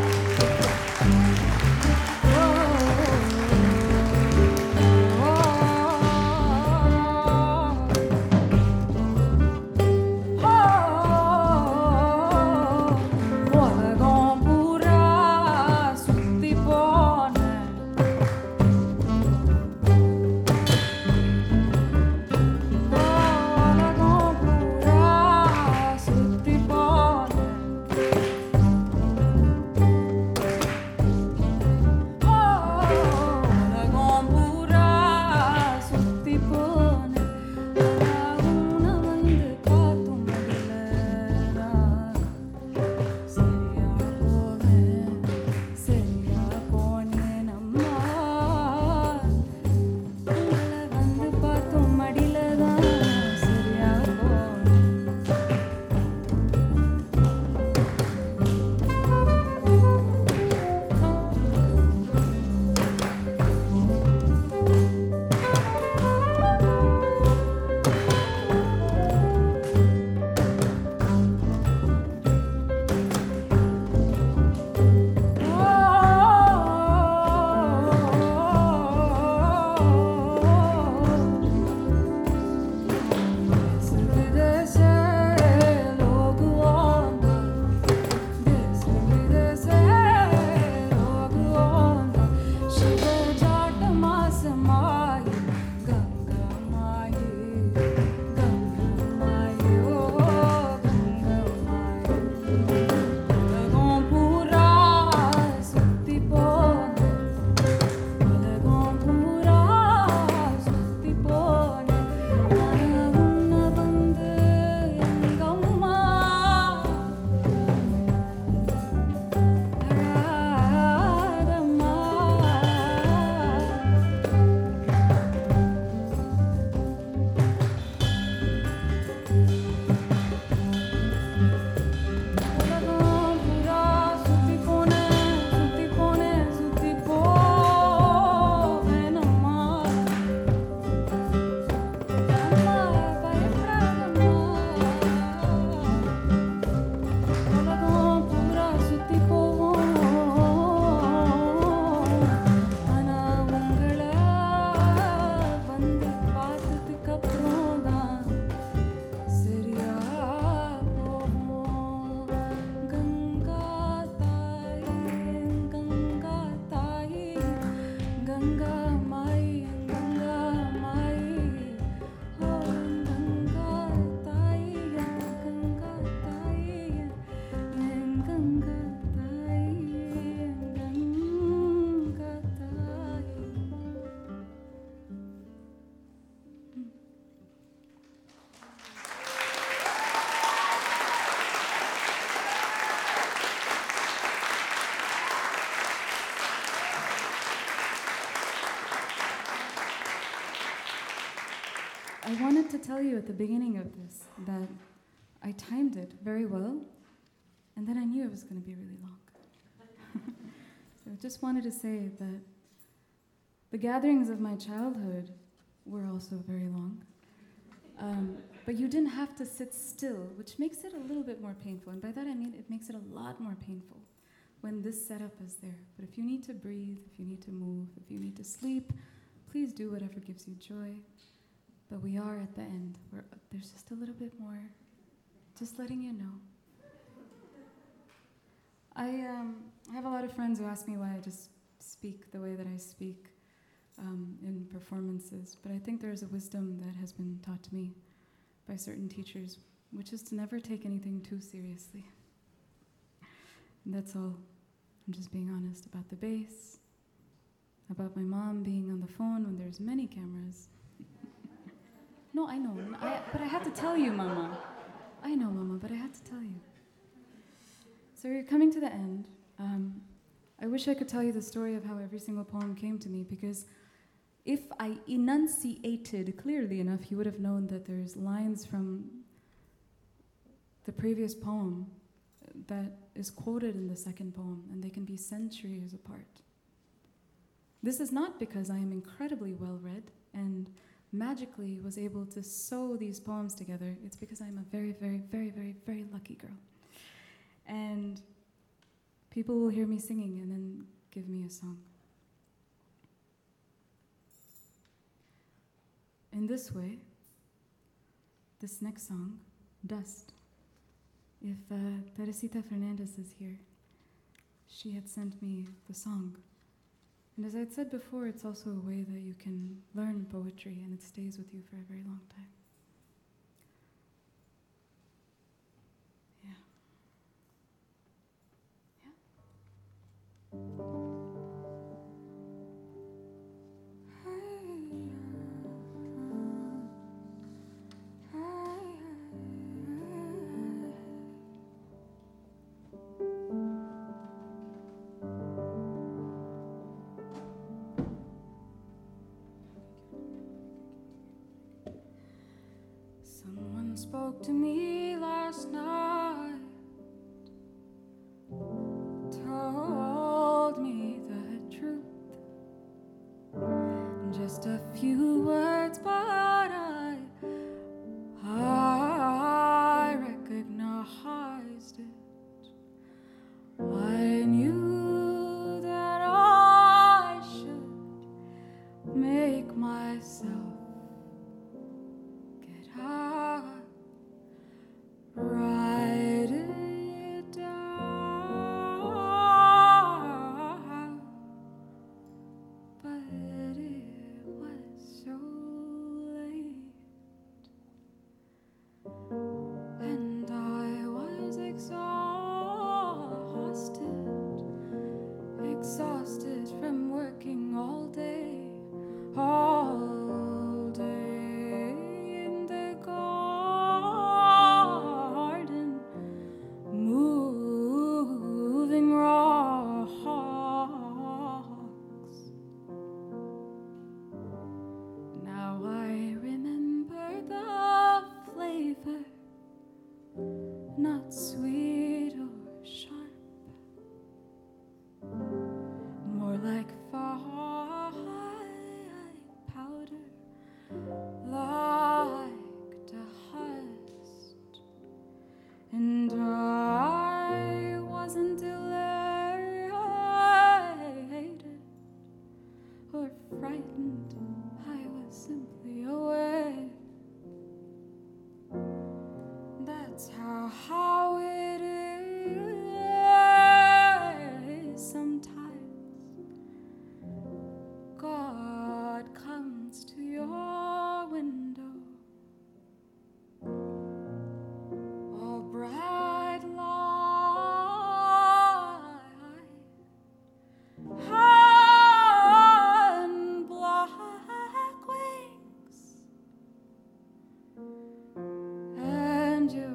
I wanted to tell you at the beginning of this that I timed it very well, and then I knew it was going to be really long. So I just wanted to say that the gatherings of my childhood were also very long. But you didn't have to sit still, which makes it a little bit more painful. And by that I mean it makes it a lot more painful when this setup is there. But if you need to breathe, if you need to move, if you need to sleep, please do whatever gives you joy. But we are at the end. There's just a little bit more. Just letting you know. I have a lot of friends who ask me why I just speak the way that I speak in performances. But I think there's a wisdom that has been taught to me by certain teachers, which is to never take anything too seriously. And that's all. I'm just being honest about the bass, about my mom being on the phone when there's many cameras. No, I know, but I had to tell you, Mama. I know, Mama, but I had to tell you. So you're coming to the end. I wish I could tell you the story of how every single poem came to me, because if I enunciated clearly enough, you would have known that there's lines from the previous poem that is quoted in the second poem, and they can be centuries apart. This is not because I am incredibly well-read and magically was able to sew these poems together. It's because I'm a very, very, very, very, very lucky girl. And people will hear me singing and then give me a song. In this way, this next song, Dust, if Teresita Fernandez is here, she had sent me the song. And as I'd said before, it's also a way that you can learn poetry and it stays with you for a very long time. Someone spoke to me last night, told me the truth. Just a few words, but I recognized it. I knew that I should make myself get out, write it down, but it was so late, and I was exhausted from working all day in the garden, moving rocks. Now I remember the flavor, not sweet or sharp, more like fine powder, like dust. And I wasn't elated or frightened, I was simply aware. That's how it is sometimes. God comes to your window, all bright light and black wings, and you're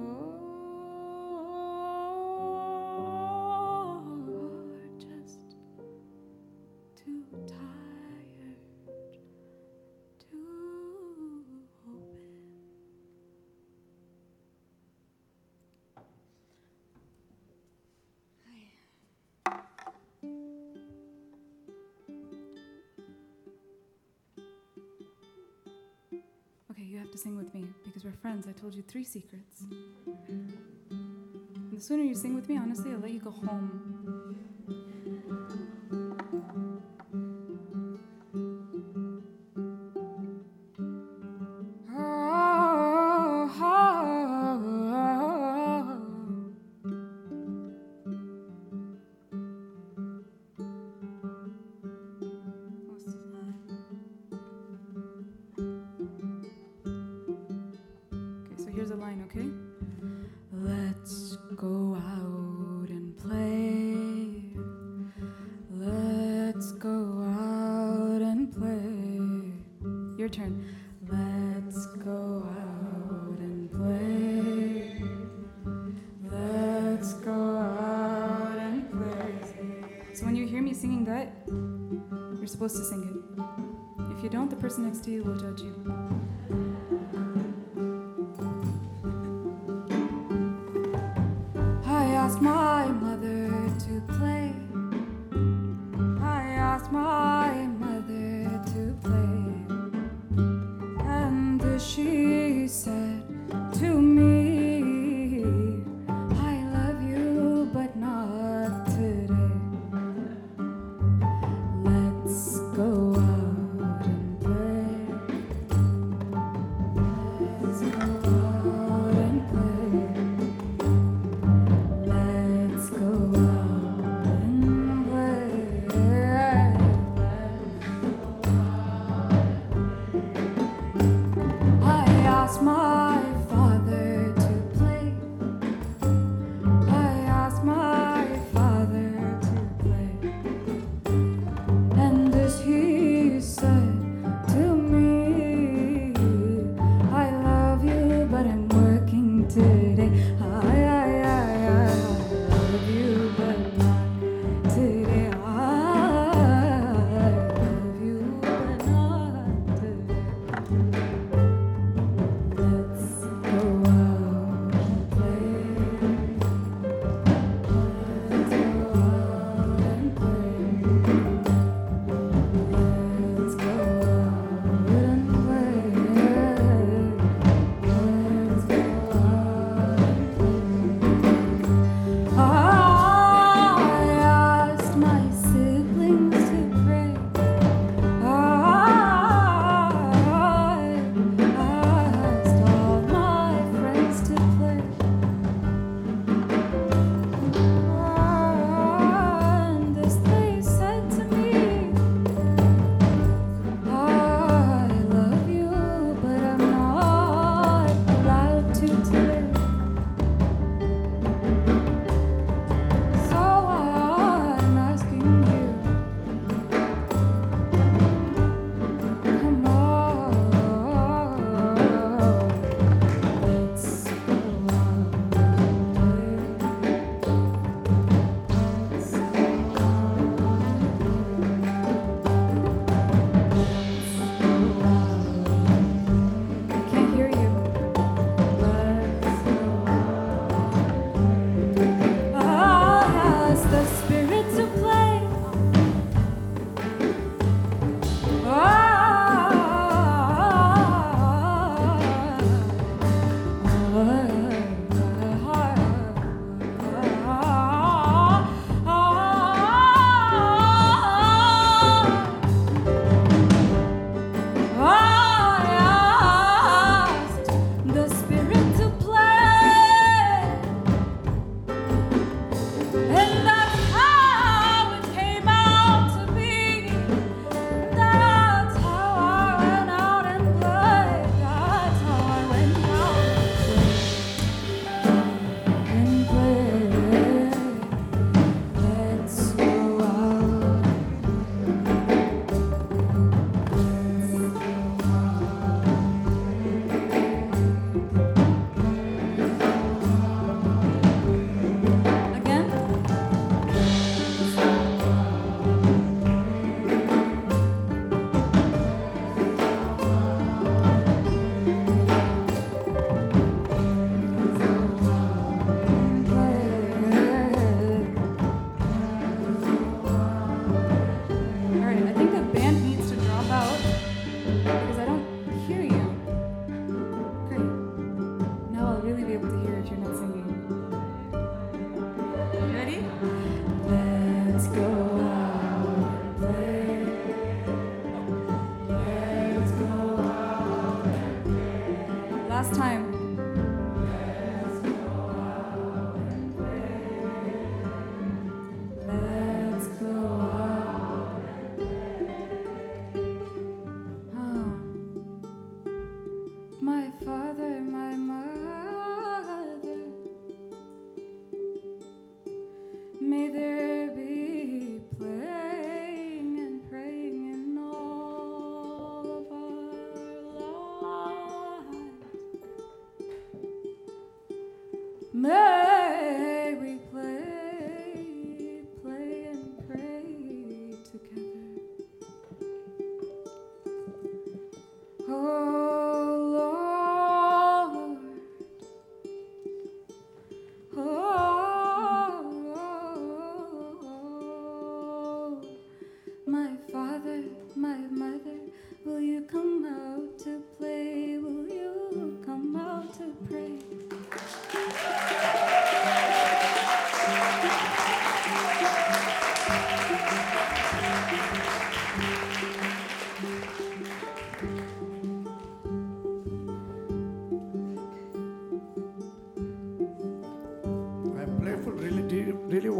just too tired to open. Okay, you have to sing with me because we're friends. I told you 3 secrets. And the sooner you sing with me, honestly, I'll let you go home. Here's a line, okay? Let's go out and play. Let's go out and play. Your turn. Let's go out and play. Let's go out and play. So when you hear me singing that, you're supposed to sing it. If you don't, the person next to you will judge you. I asked my mother to play. I asked my mother to play. And she said to me, I love you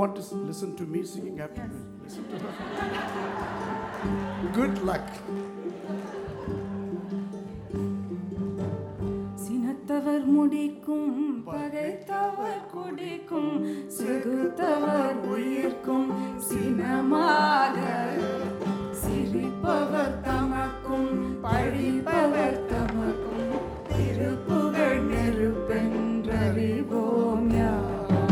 want to listen to me singing happy music? Listen to her. Good luck. சினத்தவர் முடிக்கும் பகைத்தவர் குடிக்கும் செகுத்தவர் உயிர்க்கும் சினமாக சிரிப்பவர் தமக்கும் பழிப்பவர் தமக்கும் திருப்புகழ் நெருப்பென்றறிவோம் யார்.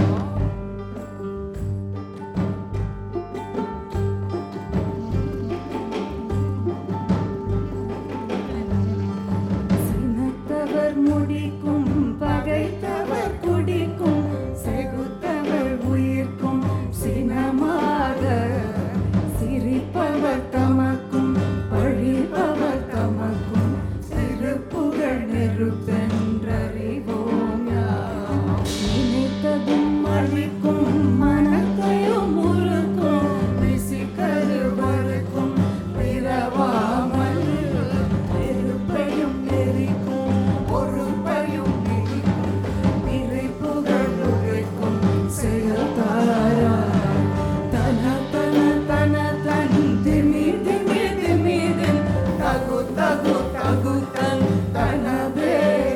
முடிக்கும் பகைத்தவர் குடிக்கும் செகுத்தவர் உயிர்க்கும் சினமாக சிரிப்பவர் தமக்கும் பழிப்பவர் தமக்கும் திருப்புகழ் நெருப்பென்றறிவோம் யார். நினைத்ததும் அழிக்கும் மனத்தையும் முறுக்கும் ரிசிக்கருவருக்கும் பிறவாமல் நெருப்பையும் நெறிக்கும் பொறுப்பையும் நிறைப்புகள் உரைக்கும் செயல்தாரா தன தன தன தன் திமி திமி திமிதின் தகு தகு தகு தன் தனவே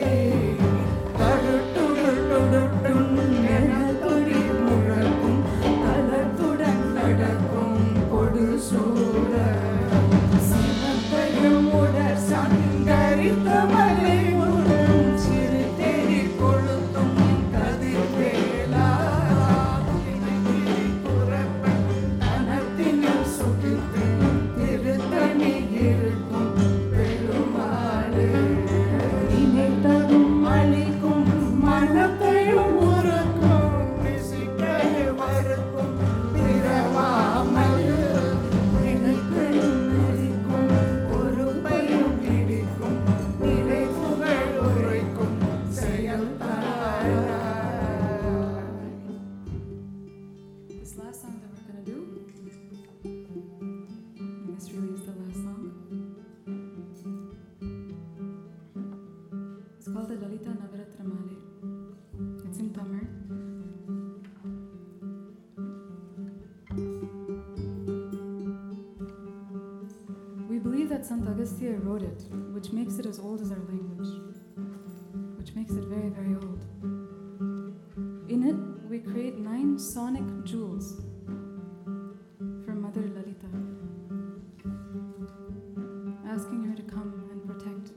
தருட்டுடுட்டுடுட்டுன் என துடி முழக்கும் தளத்துடன் நடக்கும் கொடு சூழ சிவத்தையும் உடற் சங்கரித்த மலை முழும் சிறு தேடி கொளுத்தும் கதிர்வேலா குறப்பன் தனத்தினில் சுகித்து திருத்தணி இருக்கும் பெருமாளே. நினைத்ததும் அழிக்கும் மனத்தையும் உருக்கும் ரிசிக்கை வருக்கும் பிறவாமல் நினைப்பையும் நெறிக்கும் பொறுப்பையும் பிடிக்கும் நிறைப்புகள் உரைக்கும் செயல்தாரா. This last song that we're going to do, and this really is the last song, it's called the Lalita Navaratramale. It's in Tamil. We believe that Sant Agastya wrote it, which makes it as old as our language, which makes it very, very old. In it, we create 9 sonic jewels for Mother Lalita, asking her to come and protect.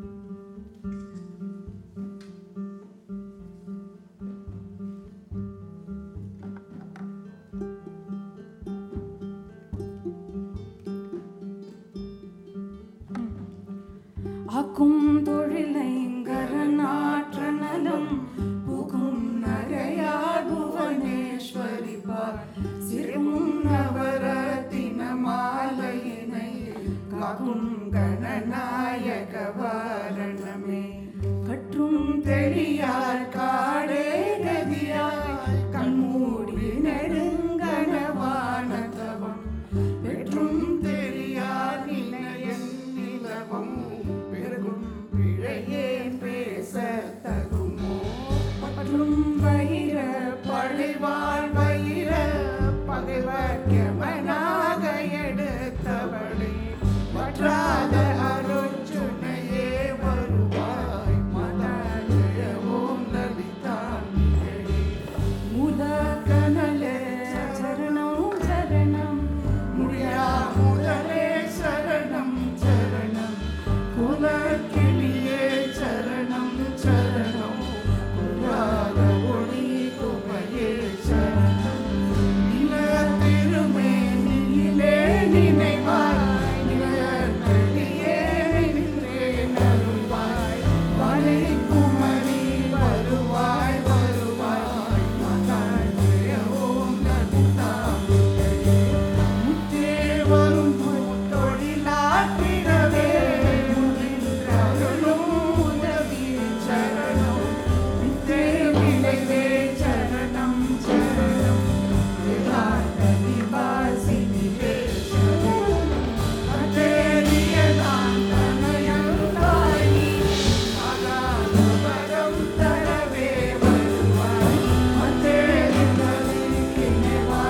ஆக்கும் தொழிலைங்கரநாற்ற நலம் புகும் நகையார் புவனேஸ்வரி பார் சிறுமும் நவரத்தின மாலையினை காக்கும் கணநாயக வாரணமே. கற்றும் தெரியார் காடே கதியாய் கண்மூடி நெடுங்கணவானதவம் பெற்றும் தெரியார் நிலையன் நிலவம் பெருகும் பிழையே பேச தகுமோ. பற்றும் வயிற பழிவாழ் வயிற பகைவர்க்கமனாக எடுத்தவளே பற்றாத அருச்சுனையே வருவாய் மதாஜய ஓம் லலிதாம்பிகே. மூல கனலே சரணம் சரணம் முடியா முதலே சரணம் சரணம் குலக்கிளியே சரணம் சரணம் குலாத ஒளி குமையே சரணம் நில திருமேனியிலே நினைவாய் நிலையே நின்றே நருவாய் வலை குமரி வருவாய் வருவாய் மதாஜய ஓம் லலிதாம்பிகே. முத்தே வரும் தொழிலாற்றிடவே முதின்றருளும் உதவி சரணம் வித்தே விளைவே சரணம் சரணம் வேதாந்த நிவாசினிவே சரணம் அத்தேரியதான் தனயந்தாயி அகால வரம் தரவே வருவாய் மத்தேரி நலிக்கினவா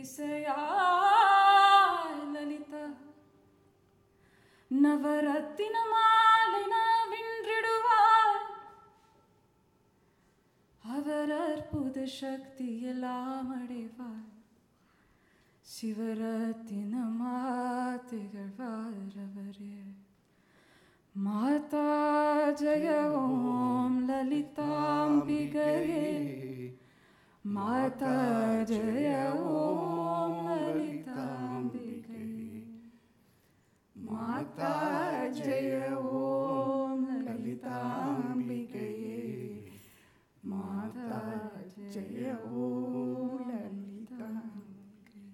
இசையாய் லலிதா நவரத்தின மாலை வென்றிடுவார் அவர் அற்புத சக்தி எல்லாம் அடைவார் சிவரத்தினமா திகழ்வார் அவரே மாதா ஜெய ஓம் லலிதாம்பிகையே மாதா ஜெய ஓம் லலிதாம்பிகையே மாதா ஜெய ஓம் லலிதாம்பிகையே மாதா ஜெய ஓம் லலிதாம்பிகையே.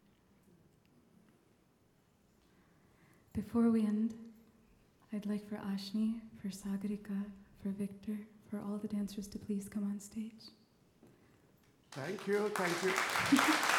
Before we end, I'd like for Ashni, for Sagarika, for Victor, for all the dancers to please come on stage. Thank you.